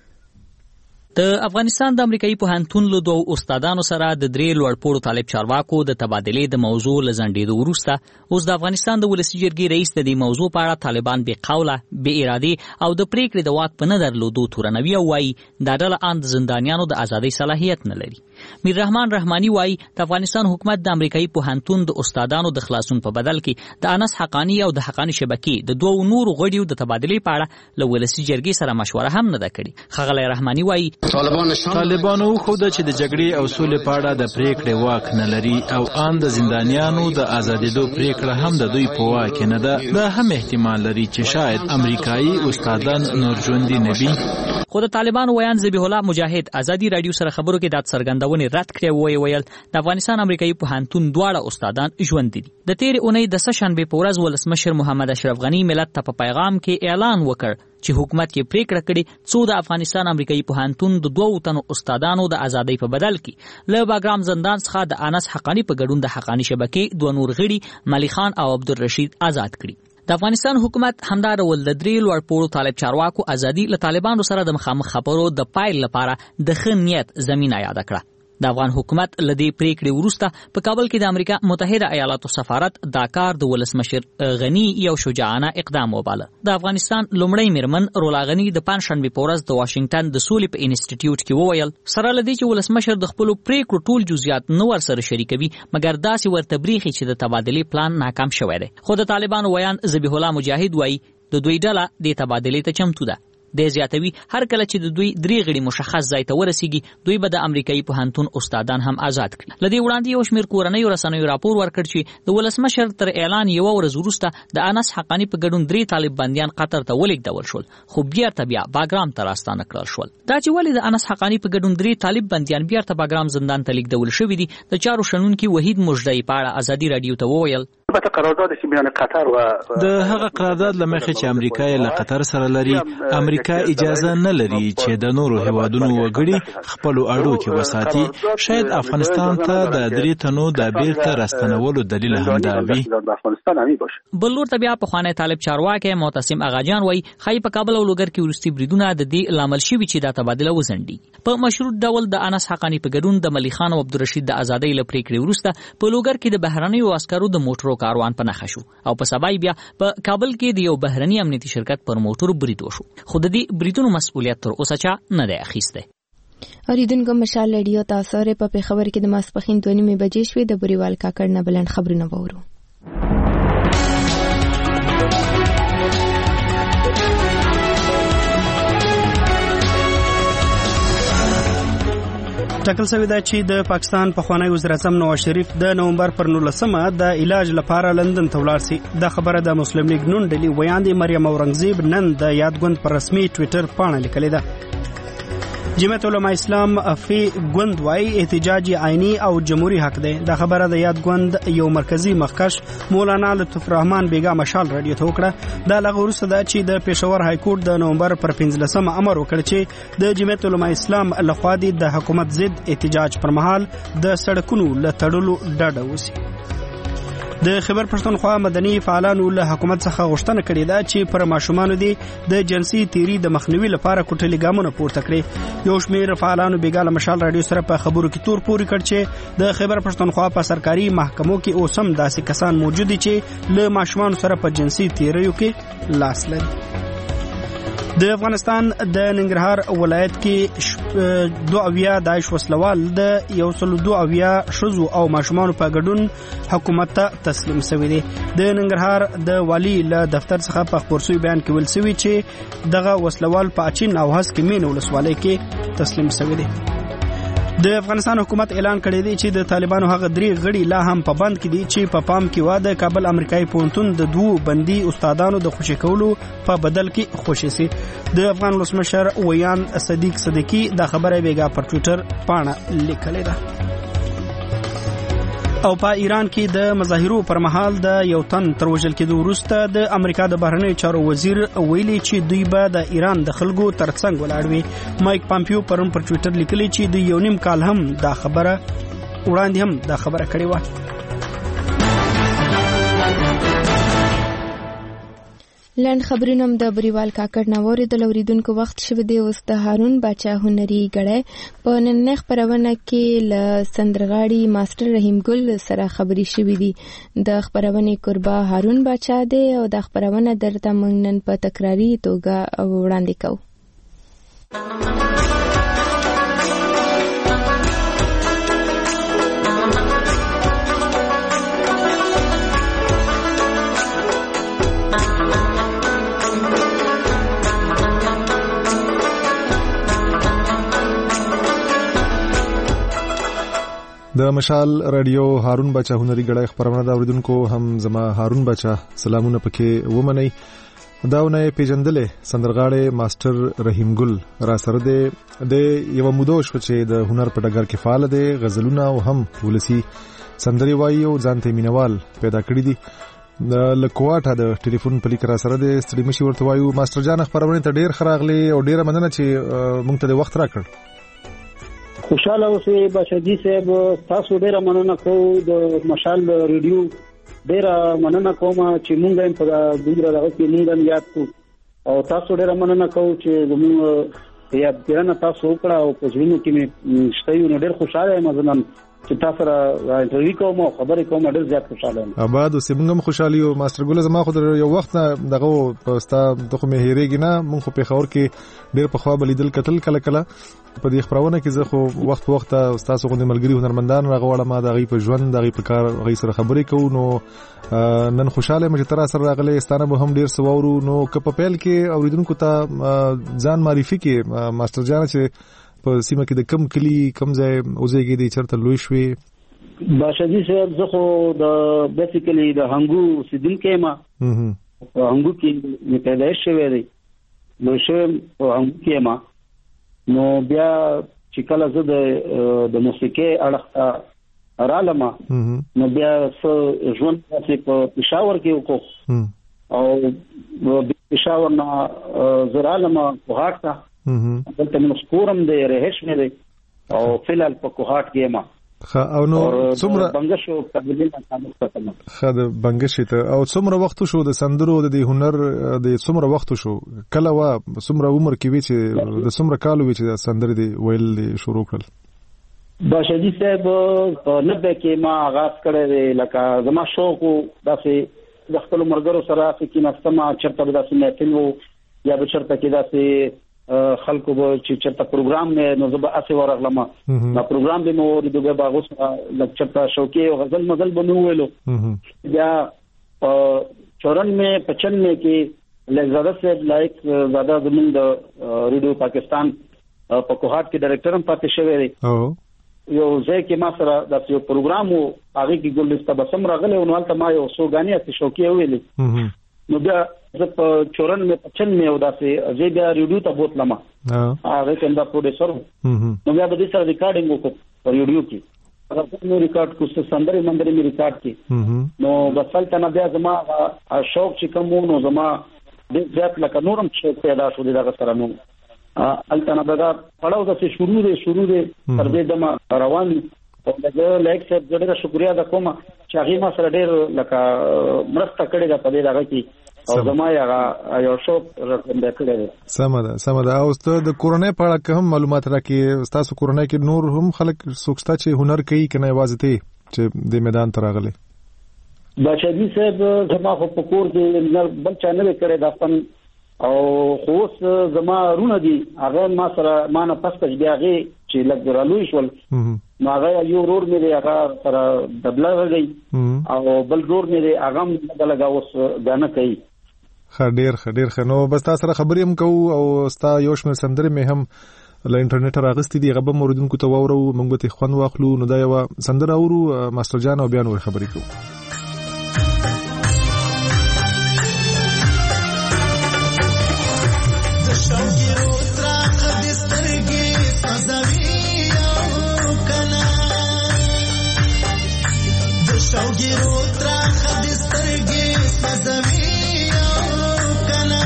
د افغانستان د امریکایي پوهنتون له دوه استادانو سره د درې لوړپوړو طالب چارواکو د تبادلې د موضوع لزندېدو وروسته اوس د افغانستان د ولسي جرګې رئیس د دې موضوع په اړه طالبان بې قوله، بې ارادې او د پریکړې د واک په نه درلودو تورنوي او وایي دا ډله ان د زندانیانو د ازادۍ صلاحیت نه لري. میر رحمان رحماني وایي د افغانستان حکومت د امریکایي پوهنتون د استادانو د خلاصون په بدل کې د انس حقانی او د حقانی شبکې د دوه نورو غړیو د تبادلې په اړه له ولسي جرګې سره مشوره هم نه ده کړې. ښاغلی رحماني وایي طالبانو وښوده چې د جګړې او سولې په اړه د پریکړې واک نه لري او ان د زندانیانو د ازادېدو پریکړه هم د دوی په واک کې نه ده. دا هم احتمال لري چې شاید امریکایي استادان نور ژوندي نه وي. خو د طالبانو ویان ذبیح الله مجاهد ازادي رادیو سره خبرو کې د څرګندونې رد کړې وی ویل د افغانستان امریکایي پوهنتون دواړه استادان ژوند دي. د تیر اونۍ د سشنبه په ورځ ولسمشر محمد اشرف غنی ملت ته په پیغام کې اعلان وکړ چې حکومت کې پریکړه کړې څو د افغانستان امریکایي پوهنتون د دوه تنو استادانو د ازادۍ په بدل کې له باګرام زندان څخه د انس حقانی په ګډون د حقانی شبکې دوه نور غړي ملي خان او عبدالرشید آزاد کړي. د افغانستان حکومت همدا ډول د درې لوړپوړو طالب چارواکو ازادي له طالبانو سره د مخامخ خبرو د پایل لپاره د ښه نیت زمینه یاد کړه. د افغان حکومت لدی پریکړې وروسته په کابل کې د امریکا متحده ایالاتو سفارت دا کار د ولسمشر غنی یو شجاعانه اقدام وباله. د افغانستان لومړی میرمن رولا غنی د پنځشنبه په ورځ د واشنگټن د سولې په انسټیټیوټ کې وویل سره لدی چې ولسمشر د خپل پریکړو ټول جزئیات نو ور سره شریکوي مګر داسې ورته بریخي چې د تبادلې پلان ناکام شوی دی. خو د طالبانو ویان ذبیح الله مجاهد وایي د دوی ډله د تبادلې ته چمتو ده. د زیاتوي هر کله چې د دوی درې غړي مشخص ځای ته ورسیږي دوی به د امریکایي پوهنتون استادان هم آزاد کړي. لدې وړاندې یو شمېر کورنیو رسنیو راپور ورکړ چې د ولسمشر تر اعلان یو ورځ وروسته د انس حقانی په ګډون درې طالب بندیان قطر ته ولیږدول شول خو بیرته بیا باګرام ته راستانه کړل شول. دا چې ولې د انس حقانی په ګډون درې طالب بندیان بیرته باګرام زندان ته لیږدول شوي دي د چارو شنونکي وحید مجدي په اړه ازادي رادیو ته وویل البته قرارداد چې بین قطر و د هغه قرارداد لمخې چې امریکا له قطر سره لري، امریکا اجازه نه لري چې د نورو هیوادونو وګړي خپل اړو کې وساتي. شاید افغانستان ته د درې تنو د بیرته راستنولو دلیل هم دا وي. بل لور ته بیا په خوانه طالب چارواکي معتصم اغاجان وای خای په کابل او لوګر کې ورستي بریدونه د دې لامل شوی چې دا تبادله وزندي. په مشروط ډول د انس حقانی په ګډون د ملي خان او عبدالرشید د ازادۍ لپاره کړی ورسته په لوګر کې د بهرنیو عسکرو د موټرو کاروان په نخښ شو او په سبای بیا په کابل کې د یو بهرنی امنیتي شرکت پر موټرو برید وشو. خو د دې بریدونو مسؤلیت تر اوسه چا نه دی اخیسته. اوریدونکو مشال رادیو تاسو ری په خبر کې د ماسپخین دوه نیمه بجې شوې د بریوال کاکړ نه بلند خبرونه وورو. ټاکل شوی دی چې د پاکستان پخوانی وزیر اعظم نواز شریف د نومبر پر نولسمه د علاج لپاره لندن ته ولاړ سي. د خبره د مسلم لیگ نون ډلې ویاندې مریم اورنګزیب نن د یادګوند پر رسمي ټوئیټر پاڼه لیکلې ده. جمعیت علماء اسلام فی ګوند وايي احتجاج عینی او جمهوریت حق دی. د خبره د یادګوند یو مرکزی مخکش مولانا لطف الرحمن بیگا مشال رادیو ته وکړه. د لغه وروسته د چې د پېښور های کورټ د نومبر پر پنځلسمه امر وکړ چې د جمعیت علماء اسلام لخوا د حکومت ضد احتجاج پر مهال د سړکونو له تړلو ډډه وسی. د خیبر پښتونخوا مدني فعالانو له حکومت څخه غوښتنه کړې ده چې پر ماشومانو دي د جنسي تیری د مخنیوي لپاره کوټلي ګامونه پورته کړي. یو شمېر فعالانو بیګاله مشال رادیو سره په خبرو کې تور پوري کړ چې د خیبر پښتونخوا په سرکاري محکمو کې اوسم داسې کسان موجود دي چې له ماشومانو سره په جنسي تیریو کې لاس لري. د افغانستان د ننګرهار ولایت کې دوه اویا داعش وسلوال د یو سل دوه اویا شذو او ماشومان په ګډون حکومت ته تسلیم شوی دي. د ننګرهار د والی له دفتر څخه په خبرسوي بیان کې ویل شوی چې دغه وسلوال په اچین او هڅ کې مين ولسوالۍ کې تسلیم شوی دي. د افغانستان حکومت اعلان کړی دی چې د طالبانو هغه درې غړي لا هم په بند کې دي چې په پام کې واده کابل امریکایي پونتون د دوه بندي استادانو د خوشی کولو په بدل کې خوشی سي. د افغان ولسمشر ویان صدیق صدیقی د خبره بیګا پر ټوئیټر پاڼه لیکلې ده. او په ایران کې د مظاهرو پر مهال د یو تن تر وژل کېدو وروسته د امریکا د بهرنیو چارو وزیر ویلي چې دوی به د ایران د خلکو ترڅنګ ولاړ وي. مایک پامپیو پرون پر ټوئیټر لیکلی چې دوی یو نیم کال هم دا خبره وړاندې هم دا خبره کړې وه. لاند خبرونه د بریوال کاکړ نووري د لوریدونکو وخت شوه دی. اوس د هارون باچا هنري غړې په نن خبرونه کې ل سندرغاړي ماستر رحیم ګل سره خبري شوې دي. د خبرونه قربا هارون باچا دی او د خبرونه درته موږ نن په تکراری توګه وړاندې کوو. د مشال رادیو هارون بچا هنري غړای خبرونه دا اوریدونکو هم زما هارون بچا سلامونه پکې ومني. داونه پیجندلې سندرغاړي ماستر رحیم ګل را سره د یو مودو شو چې د هنر په ډګر کې فعال دي. غزلونه او هم ولسی سندري وایي او ځانته مینوال پیدا کړی دي. د لکواټه د ټلیفون په لیک را سره د ستړي مشي ورته وایو. ماستر جان خبرونه ته ډیر خراغلي او ډیره مننه چې مونږ ته د وخت راکړ. خوشاله اوسې بشدي صاحب، تاسو ډیره مننه کوم د مشال ریډیو ډیره مننه کوم چې مونږ هم په دومره دغه کې مونږ یاد کو او تاسو ډیره مننه کوم چې زموږ یاد ګرنه تاسو وکړه او په ژوند کې مې شته نو ډیر خوشاله یم ځنن چې تاسو را انټرویو کوم او خبرې کوم ډیر زیات خوشاله یم. آباد اوسې موږ هم خوشالي یو. ماستر ګل زما خو یو وخت دغه پستا دغه مې هېریږي نه. موږ خو په خبر کې ډیر په خوا بلیدل کتل کله کله په دې خبرونه کې زه خو وخت وخت استاد غو د ملګری هنرمندان راغواړم ما د غي په ژوند د غي په کار غي سره خبرې کوو. نو نن خوشاله مې تر سره راغلي ستانه به هم ډیر سوورو. نو که په پیل کې اوریدونکو ته ځان معرفي کې ماستر جان چې په سیمه کې د کم کلی کم ځای اوځيږي د چرته لوي شوي. باشدي صاحب زه خو د بیسیکلی د هنګو سیدونکو ما په هنګو کې مې پیدایش شوی دی. نو شم په هنګو کې ما نو بیا چې کله زه د د موسیقي اړه رالما نو بیا څه ژوند چې په پېښور کې وکړو او پېښور نه زرالما کوهاټ ته دلته موږ کورم دی رهش مې دی او فلال په کوهاټ کې ما خا او نو څومره بنگشو قبلینا تعلق ختم خا د بنگشي ته او څومره وخت شو د سندرو د هنر د څومره وخت شو کله وا څومره عمر کې وی چې د څومره کالو وی چې د سندر دی ویل دی شروع کړل باشدي صاحب په نبه کې ما آغاز کړی لکه زما شوق داسې د خپل مرګرو سره چې نستما چرته داسې محفل وو یا به چرته کې داسې خلکو به چې چرته پروګرام نه نو زه به اسې ورغلم نو پروګرام به مو ورېدو به هغه سره لکه چرته شوقي او غزل مزل به مو ویلو بیا چورانوے پچانوے کې لږ صاحب لایک زیاده زمون د ریډیو پاکستان په کوهاټ کې ډایرکټر هم پاتې شوی دی یو ځای کې ما سره د یو پروګرام او هغه کې ګل تبسم راغله او نو تل ما یو سوګانی اته شوقي ویلې نو بیا زه په چورانوے پچانوے او داسې ځای بیا ریډیو ته بوتلم هغه څنګه پروډوسر نو بیا د دې سره ریکارډینګ وکړ په ریډیو کې هغه نو ریکارډ کوسه سندري مندري می ریکارډ کې نو بسل ته بیا زما شوق چې کوم نو زما د ځات لکه نورم شوق پیدا شو دغه سره نو التنا بغا پړاو د شروع دی شروع دی تر دې دما روان او دغه لایک صاحب ډېر شکریا د کومه چې هغه ما سره ډېر لکه مرسته کړې ده په دې دغه کې او زما یو شوق راځم کړی سم ده سم ده او ست د کورونې په اړه کوم معلومات راکې تاسو کورونې کې نور هم خلک سوکستا چې هنر کوي کنه आवाज ته چې د میدان ته راغلي بچی صاحب زما په کور کې بل چا نه کړی دا فن او خوس زما رونه دي هغه ما سره ما نه پسته بیا هغه چې لګ رالوي شول نو هغه یو رور مې دی هغه سره دبل راغی او بل رور مې دی هغه هم لګا اوس غانه کوي خډیر خډیر خنو بس تاسو سره خبرې هم کوو او ستا یو شمېر سندرې مې هم له انټرنیټ راغستې دي هغه به موردونکو ته واورو موږ به تخوان واخلو نو دا یو سندره اورو ماستر جان او بیا نور خبرې کوو شوګیرو تراخ د سترګې سزوي او کنا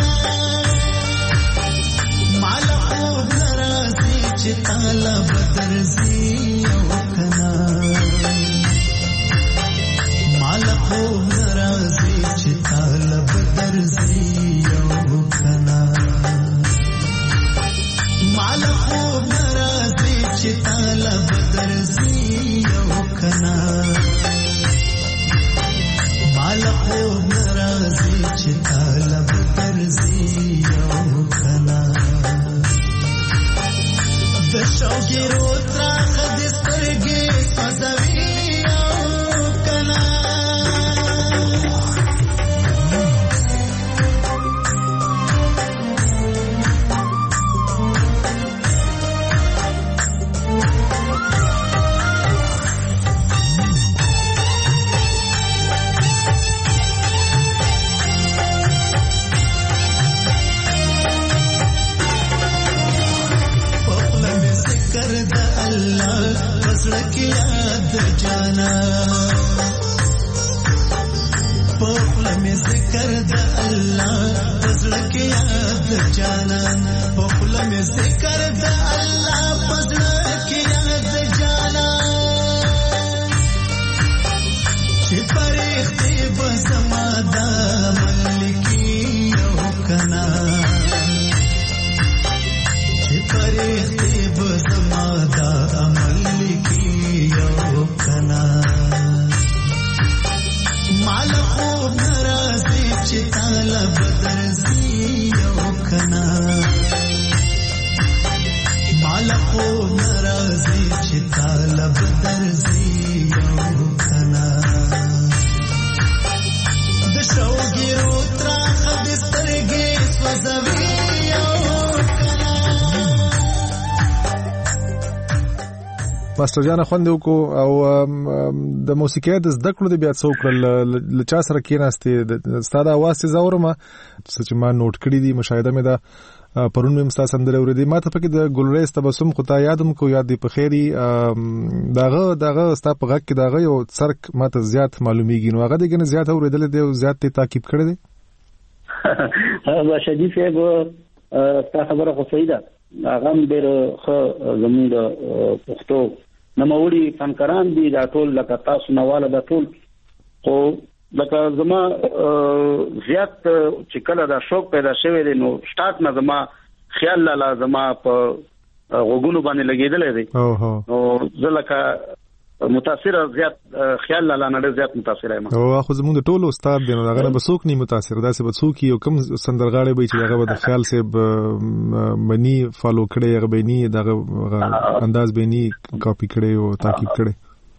مال خو ناراضي چې طالب درځي او کنا مال خو ناراضي چې طالب درځي او کنا مال خو ناراضي چې طالب درځي او کنا مال خو ناراضي چې طالب درځي او کنا د شوګیرو تراخ د سترګې سوځوي او کنا پسړکی یاد جانا پخپل می ذکر د الله پسړکی یاد جانا پخپل می ذکر د الله پسړکی یاد جانا چې پرخته بسما د ملکی او کنا چې پرخته بسما د مال خو ناراضي چې طالب درځي او کنا مال خو ناراضي چې طالب درځي او کنا د شوګیرو تراخ د سترګې سوځوي او ماستر جان خوند کو او د موسیقۍ د زده کړو د بیا څوک ل چا سره کېناستې ستاسو اواز زاورمه چې ما نوٹ کړی دی مشاهده مې دا پرون مې مستا سندره اوریدي ما ته پکې د ګلریز تبسم خو تا یادم کو یاد دی په خیری داغه داغه ستا په غږ کې داغه یو څرک ما ته زیات معلومیږي نو هغه دغه زیات اوریدل دی او زیات ته تعقیب کړی دی هغه شدي څه ستا خبره خو صحیح ده هغه ډېر ښه زموږ د پښتو نوموړي فنکاران دي دا ټول لکه تاسو نواله دا ټول خو لکه زما زیات چې کله دا شوق پیدا شوی دی نو سٹارټ نه زما خیال لا زما په غوګونو باندې لګیدل دی او زه لکه متاثر زیات خیال لا نه زیات متاثر یم او خو زموږ د ټولو استاد دی نو هغه به څوک نه متاثر دا څه به څوک یو کم سندرغاړي به چې هغه د خیال سه منی فالو کړي هغه به نه دغه انداز به نه کاپی کړي او تعقیب کړي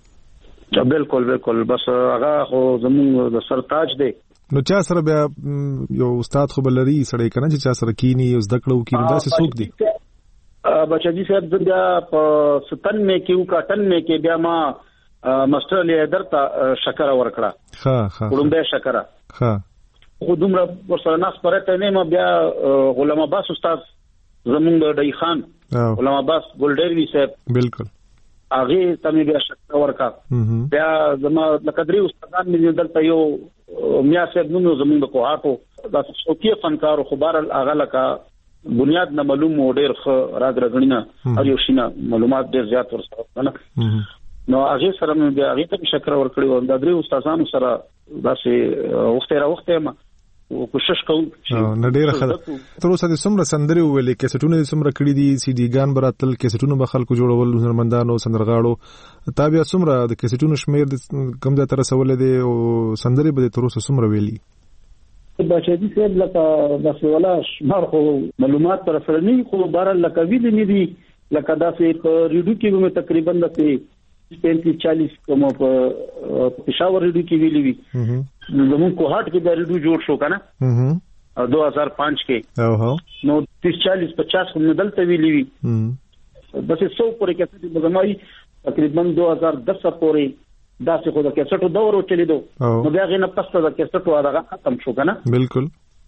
بالکل بالکل بس هغه خو زموږ د سرتاج دی نو چا سره بیا یو استاد خو بلري سړی کنه چې چا سره کینی یو زده کړو کینی دا څه څوک دی بچی صاحب بیا په ستن مې کې او کاټن مې کې بیا ما ماستر له درته شکر ورکړه ها ها کومبه شکر ها خو دومره ورسره ناس پرته نه ما بیا غلام عباس استاد زمونږ دای خان غلام عباس ګلډيروي صاحب بالکل هغه تمه بیا شکر ورکا بیا زما لکدري استادان مې دلته یو میا صاحب نو زمونږ د کوهاتو د څوکي فنکارو خبر هغه لکه بنیاد نه معلوم و ډېر ښه راګرغنینا او یو شینه معلومات ډېر زیات ورسره نه نو هغه سره مې بیا هغه ته شکر ورکړی و د درې استادانو سره داسې وخت را وخت ما کوشش کوم نه ډیره خبره تر اوسه د سمره سندري ویلې کیسټونه د سمره کړی دي سی ډي ګان براتل کیسټونه به خلکو جوړول هنرمندانو سندرغاړو تابع سمره د کیسټونو شمیر کم ځای تر رسول دي او سندري به تر اوسه سمره ویلي بچی صاحب لکه د سواله شمار خو معلومات تر سره نه خو بهر لکه ویل نه دي لکه داسې په ریډیو کې مې تقریبا د پینتیس چالیس کوم په پېښور ریډیو کې ویلي وي زمون کوهات کې د ریډیو جوړ شو کنه دو ہزار پانچ کې اوه نو تیس چالیس پچاس کوم دلته ویلي وي بس سو پورې کې څه بزمای تقریبا دو ہزار دس پورې دا څه خو د کیسټو دور چلیدو نو بیا غینه پسته د کیسټو هغه ختم شو کنه بالکل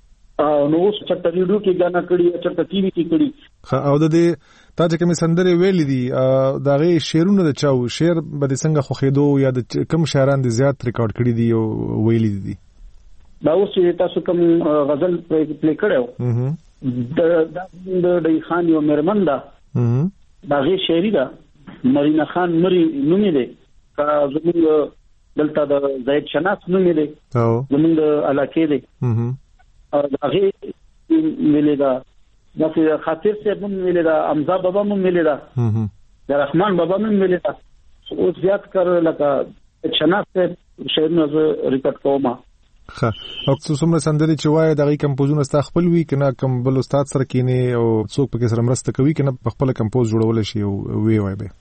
نو اوس چې ریډیو کې غانا کړی چې ټي وي کې کړی او د دې تا چې کوم سندره ویلې دي دا غي شعرونه د چاو شعر به څنګه خوخېدو یا د کم شاعران دي زیات ریکارډ کړی دي او ویلې دي دا اوس تاسو کوم غزل پلی کړو د د د خان یو مرمندا دا غي شعري دا مرینا خان مری نومې ده کا زموږ دلته د زید شناس نومې ده زموږ د علاقې ده هغه ویلې دا دا چې خاطر صاحب هم ویلې دا امزا بابا هم ویلې دا د رحمان بابا هم ویلې دا او زیات کړ لکه شناس شعرونه ریکارډ کوم ها او څومره سندري چې وای دغه کمپوزونه ستا خپل وی کنه کوم بل استاد سره کینی او څوک پکې سره مرسته کوي کنه خپل کمپوز جوړول شي او وی وای به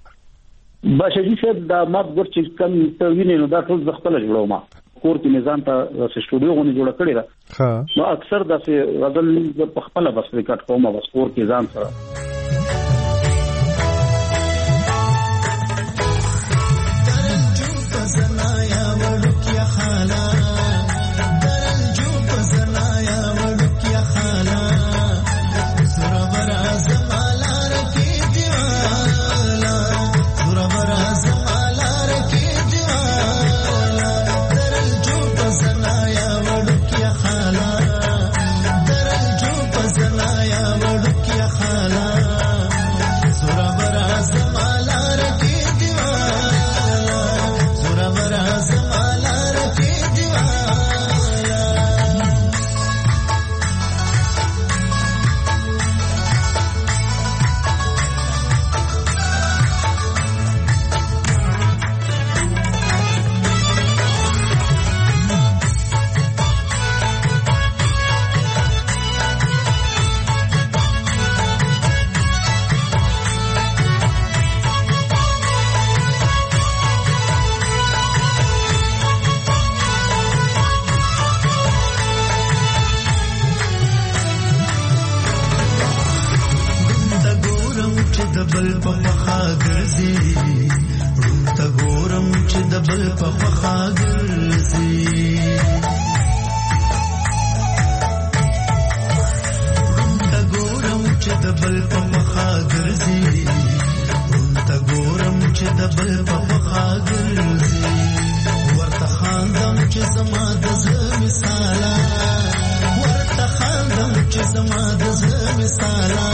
باشجی صاحب دا ما ګور چې کم توینې نو دا ټول خپل جوړوم کور کې نظام ته سټوډیو غونې جوړ کړی دا ها نو اکثر د غزل په خپل بس ریکارډ کوم بس کور کې ځان سره خالا بل په مخا ګرځي ورته ګورم چې د بل په مخا ګرځي ورته ګورم چې د بل په مخا ګرځي ورته ګورم چې د بل په مخا ګرځي ورته خاندم چې زما د زړه مثاله ورته خاندم چې زما د زړه مثاله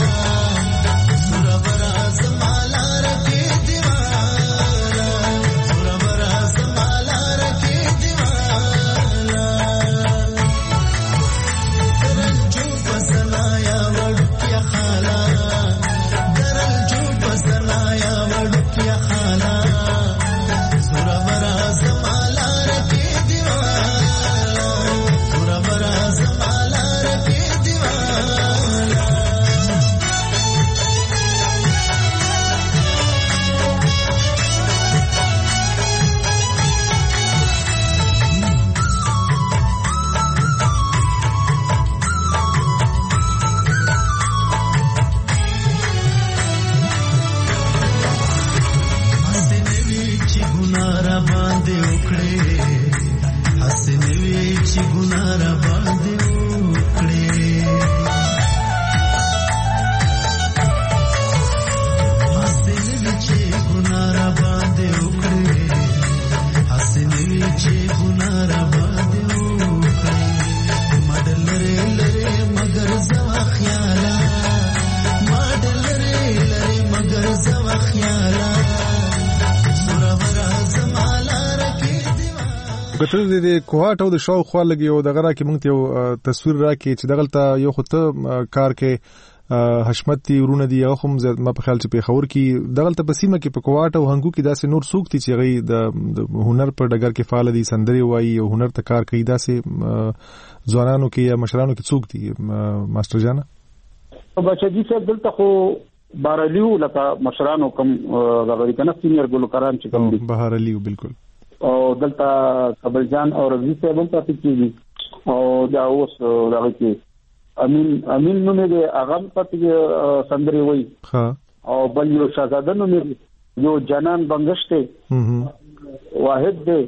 کتل د کوهاټ او د شاوخوا لګي او دغه راکې مونږ ته یو تصویر راکې چې دغلته یو خو ته کار کې حشمت دی ورونه دی هغه هم ما په خیال چې په خور کې دغلته په سیمه کې په کوهاټ او هنګو کې داسې نور څوک دي چې غي د هنر په ډګر کې فعال دي سندري وایي او هنر ته کار کوي داسې ځوانانو کې یا مشرانو کې څوک دي ماستر جانا بچی صاحب دلته خو بهرلیو لکه مشرانو کم غوړي کنه سینیئر ګلوکاران چې کوم دي بهرلیو بالکل او دلته قبل جان او رضی صاحب هم پاتې کیږي او دا اوس دغه کې امین امین نو نه دی هغه پاتې سندري وایي ها او بل یو شاهزاده نو نه یو جنان بنگشته واحد دی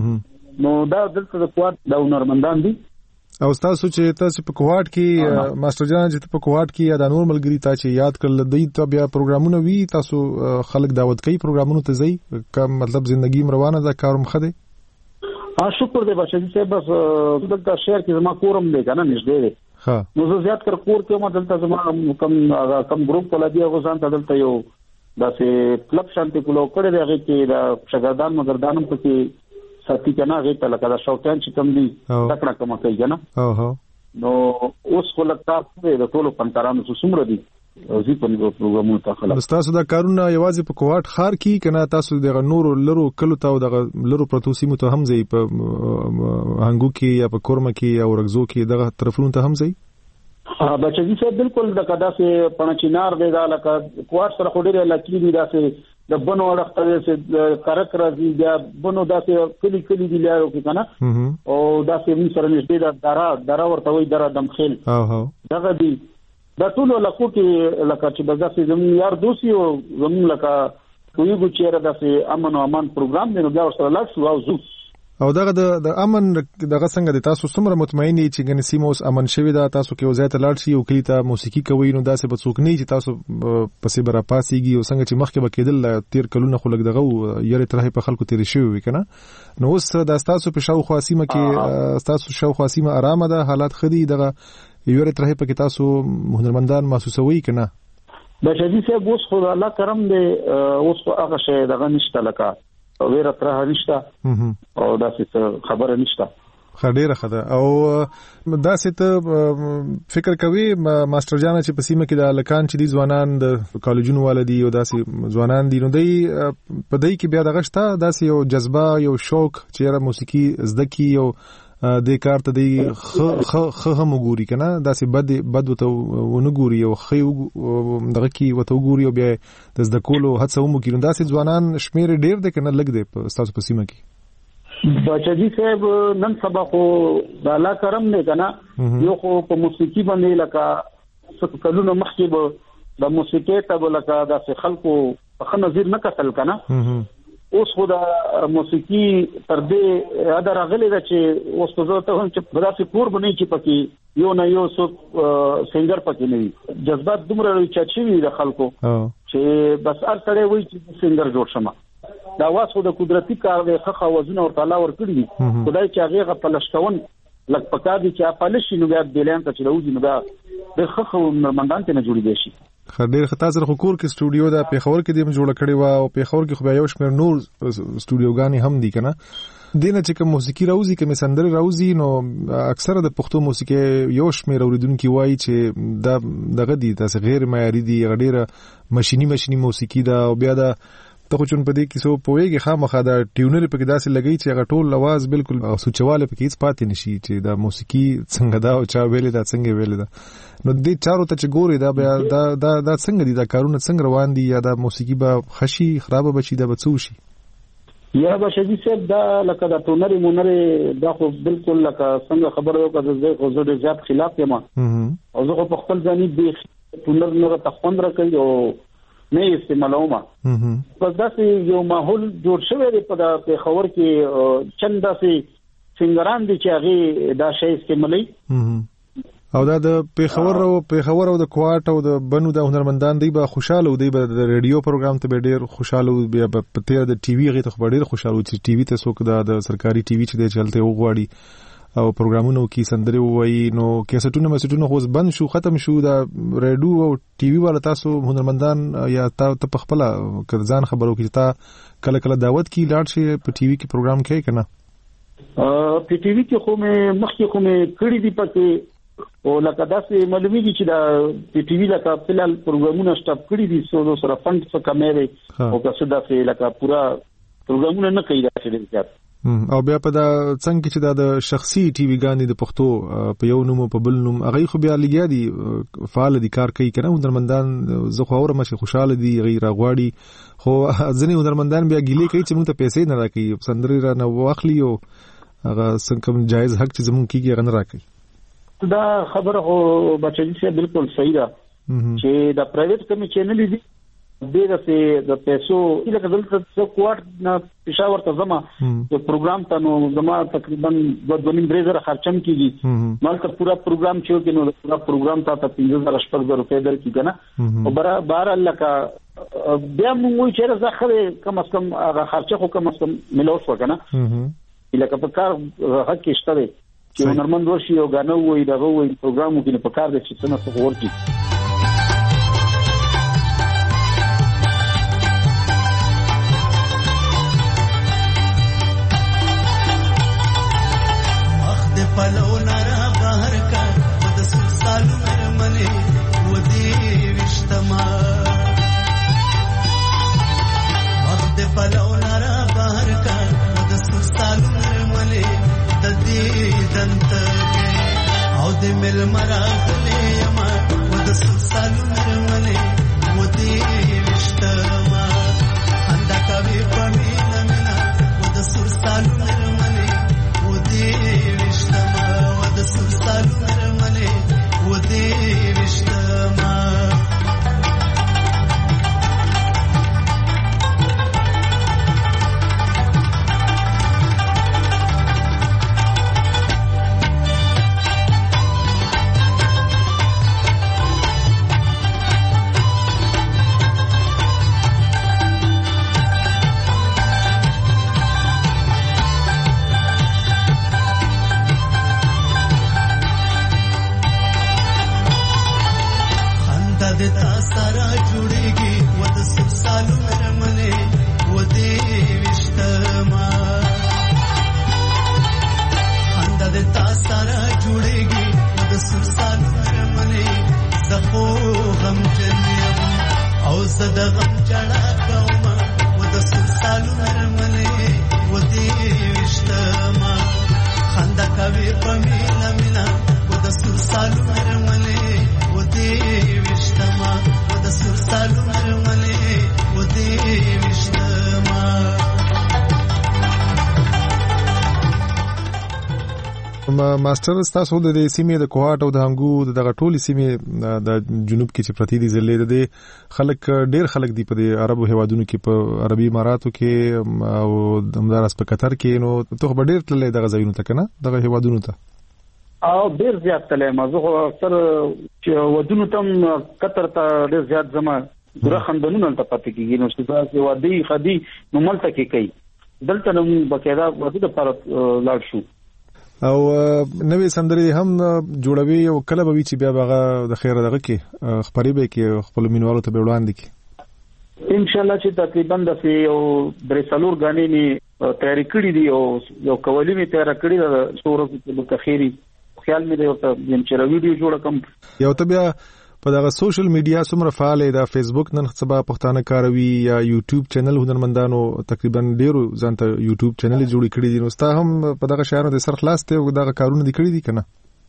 نو دا دلته د کوټ د هنرمندان دي او تاسو چې تاسو په کوهاټ کې ماستر جان چې په کوهاټ کې یا د نور ملګری ته چې یاد کړل دی ته بیا پروګرامونه وی تاسو خلک دعوت کوي پروګرامونو ته ځي کوم مطلب ژوندۍ روانه ده کارم خده ها شکر دې بچی صاحب بس دلته شهر کې زما کورم دی کنه نږدې دی ها نو زه زیات کر کور کې ما دلته زما کم کم ګروپ کول دی هغه ځان ته دلته یو داسې کلب شانتي کولو کړی دی هغه کې د شګردان مګردانم پکې ساتي کنه هغه ته لکه دا شوټان چې کم دي تکړه کوم کوي کنه او هو نو اوس خلک تاسو د ټولو فنکارانو څومره دي زی په نو پروګرامونو ته خلاص تاسو دا کارونه یوازې په کوهاټ خار کې کنه تاسو د نور لرو کلو ته د لرو پروتو سیمو ته هم ځي په هنګو کې یا په کورمه کې یا ورغزو کې دغه طرفونو ته هم ځي ها بچی صاحب بالکل د کدا سه پنچینار دی دا لکه کوهاټ سره خوري لکې دی دا سه د بنو وړخته سه کارک راځي بیا بنو دا سه کلی کلی دی لارو کې کنه او دا سه موږ سره نشته دا درا درا ورته وي درا دمخیل او هو دغه دی دا ټول لکه کې لکه چې بزاسي زموږ یار دوسی او زموږ لکه کوی ګو چیرې دا سه امن او امان پروګرام دی نو دا سره لاړ شو او زو او دغه د امن دغه څنګه د تاسو څومره مطمئن دي چې ګنې سیموس امن شوی دا تاسو کې وزایت لاړ شي او کلی ته موسیقي کوي نو داسې به څوک نه چې تاسو پسې برا پاسيږي او څنګه چې مخکې به کېدل تیر کلونه خلک دغه یره ترې په خلکو تیر شي وي کنه نو اوس د تاسو په شاوخوا سیمه کې تاسو شاوخوا سیمه آرامه ده حالات خدي دغه یره ترې په کې تاسو هنرمندان محسوسوي کنه بچی صاحب اوس خو الله کرم دې اوس هغه شی دغه نشته لکه ویره تر هنشته او دا څه خبره نشته خډيره خده او دا څه ته فکر کوي ماستر جان چې په سیمه کې د لکان چې دي ځوانان د کالجونو والدي او داسې ځوانان دي نو دی په دای کې بیا دغه شته داسې یو جذبه یو شوق چې را موسیقي زده کی او د کار ته دی خه هم ګوري کنه داسې بد بد وته ونه ګوري او خې دغه کی وته ګوري او بیا د زده کولو هڅه هم کوي داسې ځوانان شمیر ډیر دي کنه لګ دي په تاسو په سیمه کې بچی صاحب نن سبا خو د الله کرم نه کنه یو خو په موسیقي باندې لکه څه کلونه مخکې به د موسیقي ته لکه د خلکو په نظر نه کتل کنه اوس خو د موسیقي تر دې ادا راغلی دا چې اوس په ځو ته هم چې بدا سي کور بنې چې پکې یو نه یو سو سنگر پکې نه وي جذبات دومره چاچوي د خلکو چې بس ار سره وي چې سنگر جوړ شمه دا واسو د قدرتي کار د خخه وزن او تعالی ور کړی خدای چې هغه پلشتون لک پکادي چې پالشي نو بیا دلان ته چلوځي نو بیا د خخه منډان ته نه جوړي شي خډیر خطا سره خکور کې استودیو دا پیښور کې د جوړ کړي وا او پیښور کې خو بیا یو شمیر نور استودیوګانی هم دي کنه دینه چې کوم موسیقي راوځي کوم سندره راوځي نو اکثره د پښتو موسیقي یو شمیر اوریدونکو وایي چې دا دغه دي تاسو غیر معیاري دي غډیره ماشيني ماشيني موسیقي دا او بیا دا ته خو چون پدې کې سو پويږي خامخا دا ټیونر په کې داسې لګي چې هغه ټول आवाज بالکل سوچواله په کې هیڅ پاتې نشي چې دا موسیقي څنګه دا او چا ویلې دا څنګه ویلې دا نو دې چارو ته چې ګوري دا بیا دا دا دا څنګه دي دا کارونه څنګه روان دي یا دا موسیقي به خشي خراب بشي دا بڅو شي یا بشدي صاحب دا لکه دا ټونر مونر دا خو بالکل لکه څنګه خبره یو کړه زه خو زه زیات خلاف یم او زه په خپل ځاني دې ټونر نه تخوند راکې او نه استعمالومه پس داسې یو ماحول جوړ شوی دی په د پیښور کې چند داسې سنگران دي چې هغه دا شی استعمالي او دا د پیښور او پیښور او د کوټ او د بنو د هنرمندان دی به خوشاله دی به د ریډیو پروګرام ته به ډیر خوشاله بیا په تیر د ټي وي غي ته ډیر خوشاله چې ټي وي ته څوک د سرکاري ټي وي چې دی چلته وغواړي او پروګرامونو کې سندري وایي نو کیسټونه مسټونه خو بند شو ختم شو دا ریډیو او ټي وي والا تاسو هنرمندان یا تاسو په خپل کړځان خبرو کې تا کله کله دعوت کی لاړ شي په ټي وي کې پروګرام کوي کنه په ټي وي کې خو مې مخکې خو مې کړی دی پکې او لکه داسې معلومیږي چې دا په ټي وي لکه فلال پروګرامونه سټاپ کړی دي سو سره فند څخه کمې او که څه داسې لکه پورا پروګرامونه نه کوي داسې ډیر او بیا په دا څنګه چې دا د شخصي ټي وي ګانې د پښتو په یو نوم په بل نوم هغه خو بیا لګیا دي فعال دي کار کوي کنه هنرمندان زه خو اورم چې خوشاله دي غیر غواړي خو ځنې هنرمندان بیا ګیلې کوي چې موږ ته پیسې نه راکړي سندري را نه واخلي او هغه څنګه جایز حق چې زموږ کیږي هغه نه راکړي دا خبره خو بچی سي بالکل صحیح ده چې دا پرایویټ کمی چینل دي ډیر څه د پیسو لکه دلته څو کوټ نه پېښور ته زما د پروګرام ته نو زما تقریبا د دوه نیم درې زره خرچم کیږي مالته پورا پروګرام چې کې نو پورا پروګرام ته ته پنځه زره شپږ زره روپۍ درکې کنه او برا بار لکه بیا موږ چې راځخره کم از کم هغه خرچه خو کم از کم ملو شو کنه لکه په کار حق کې شته چې هنرمند ورشي او غانو وي دغه وي پروګرام کې په کار د چې څنګه څه ورکی پلو نارا بهر کا د سالو مرمنه و دې وشتما وخت پلو نارا بهر کا د سالو مرمنه د دې دنت او د مل مراغله یما و د سالو مرمنه و دې وشتما اندا کوي پمینه مینا و د سالو مرمنه و دې د سرسالو نرمنه و دې وشتما ماستر تاسو د سیمې د کوهاټ او د هنګو دغه ټولي سیمې د جنوب کې چې پرتی دي زلې د خلک ډیر خلک دی په عربو هوادونو کې په عربي اماراتو کې او همدارس په قطر کې نو ته به ډیر تللې دغه ځایونو ته کنه دغه هوادونو ته او ډیر زیات تلې ما زه اکثر چې ودونو تم قطر ته ډیر زیات زما دغه خندونو ته پاتې کیږي نو چې وادي خدي نو ملته کې کوي دلته نو بقاعده وادي د پر لاړ شو او نوې سندري هم جوړوي او کله به چې بیا هغه د خیر دغه کې خبري به کې خپل مینوالو ته وړاندې کی ان شاء الله چې تقریبا د یو درې څلور غانې می تیاری کړې دي او یو کولی می تیار کړی د سورو په خیری خیال مې دی ورته چې ویډیو جوړ کوم یو ته بیا په دغه سوشل میډیا سمره فعال دی فیسبوک نن سبا پښتانه کاروي یا یوټیوب چینل هنرمندانو تقریبا ډیرو ځانته یوټیوب چینل جوړ کړی دي نو ستا هم په دغه شهر د سر خلاص ته دغه کارونه دي کړی دي کنه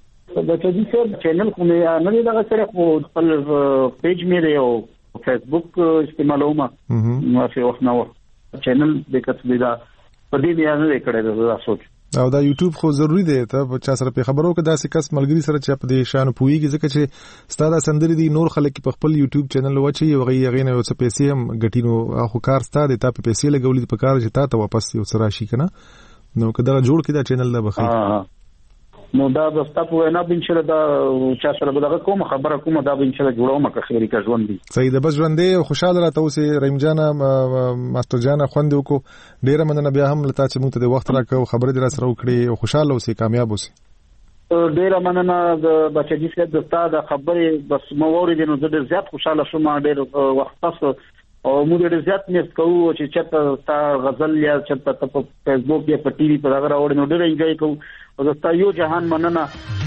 د چې څه چینل خو مې نه دی دغه سره خو خپل پیج مې دی او فیسبوک استعمالوم نو په وخت نو چینل د کتلې دا په دې نه نه کړی دا سوچ او دا یوټیوب خو ضروری دی ته په چا سره په خبرو کې داسې کس ملګری سره چې په دې شان پويږي ځکه چې ستاسو سندري دي نور خلک په خپل یوټیوب چینل وچی یو غي غینه یو څه پیسې هم ګټینو خو کار ستاسو ته په پیسې لګولې په کار چې تا ته واپس یو سره شي کنه نو کدا جوړ کړه چینل لا بخیر نو دا د تاسو نه بن شره دا چا سره دغه کوم خبره کوم دا بن شره جوړوم که خیری کا ژوند دي صحیح ده بس ژوند دی خوشاله راته اوسه رحیم جان ماستر جان خوند وکړو ډیره مننه بیا هم لته چې موږ ته د وخت راکړو خبره دې را سره وکړي او خوشاله اوسه کامیاب اوسه ډیره مننه د بچی صاحب د تاسو خبره بس مو وریدل نو زه زیات خوشاله شوم ډیر وخت تاسو او موږ ډیر زیات مې کوو چې چته تا غزل یا چته په فیسبوک یا په ټي وي په هغه راوړل نو ډیر انجوای کوو او دا یو جهان مننه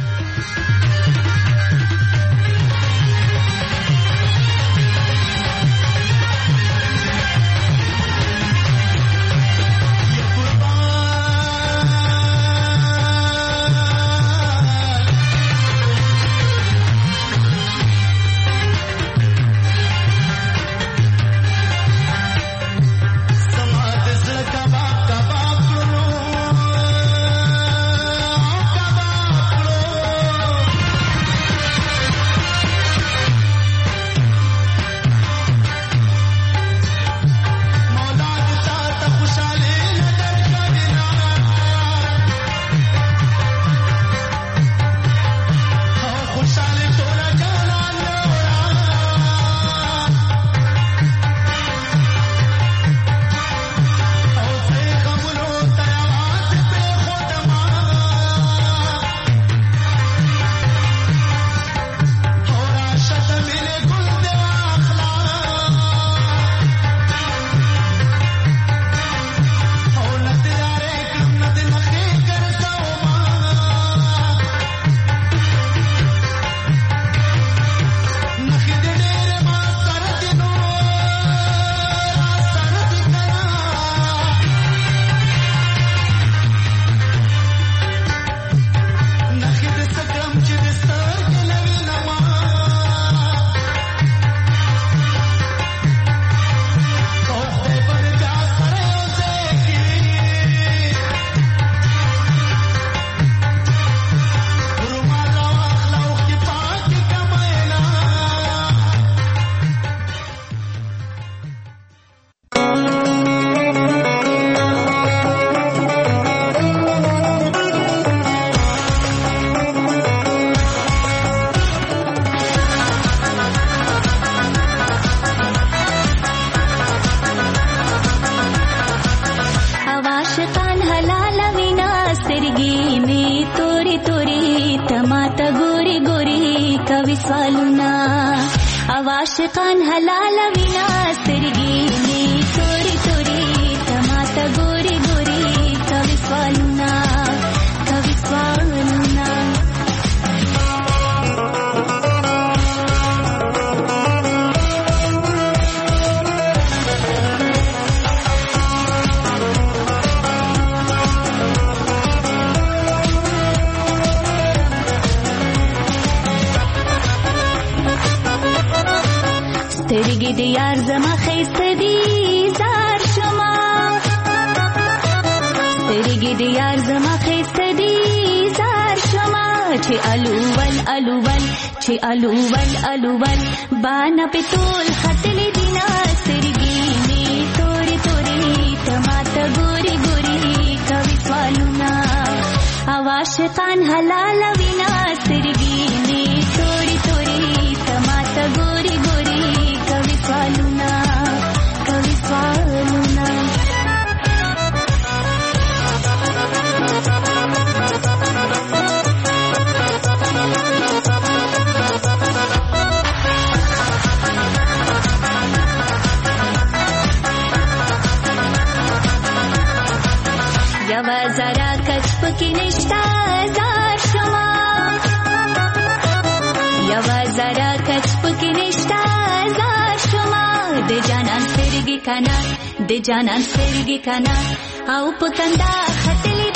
आशिकान हलाल विना सिरगी में तोरी तोरी टमाटा गोरी गोरी कवि स्वालुना कवि स्वालुना ترگی دیار زما خیسته دی زار شما ترگی دیار زما خیسته دی زار چې الوول الوول چې الوول الوول باندې پتول خطلې دینا سترګې می تورې تورې تماته ګوري ګوري کوي سوالونه عاشقان حلال وینا سترګې می تورې تورې تماته ګوري ګوري کوي سوالونه کوي سوالونه یوا زرا کچ پکې نشتا زار شما یوا زرا کچ پکې نشتا زار شما د جانان سترګې کنا د جانان سترګې کنا او پکندا خطلې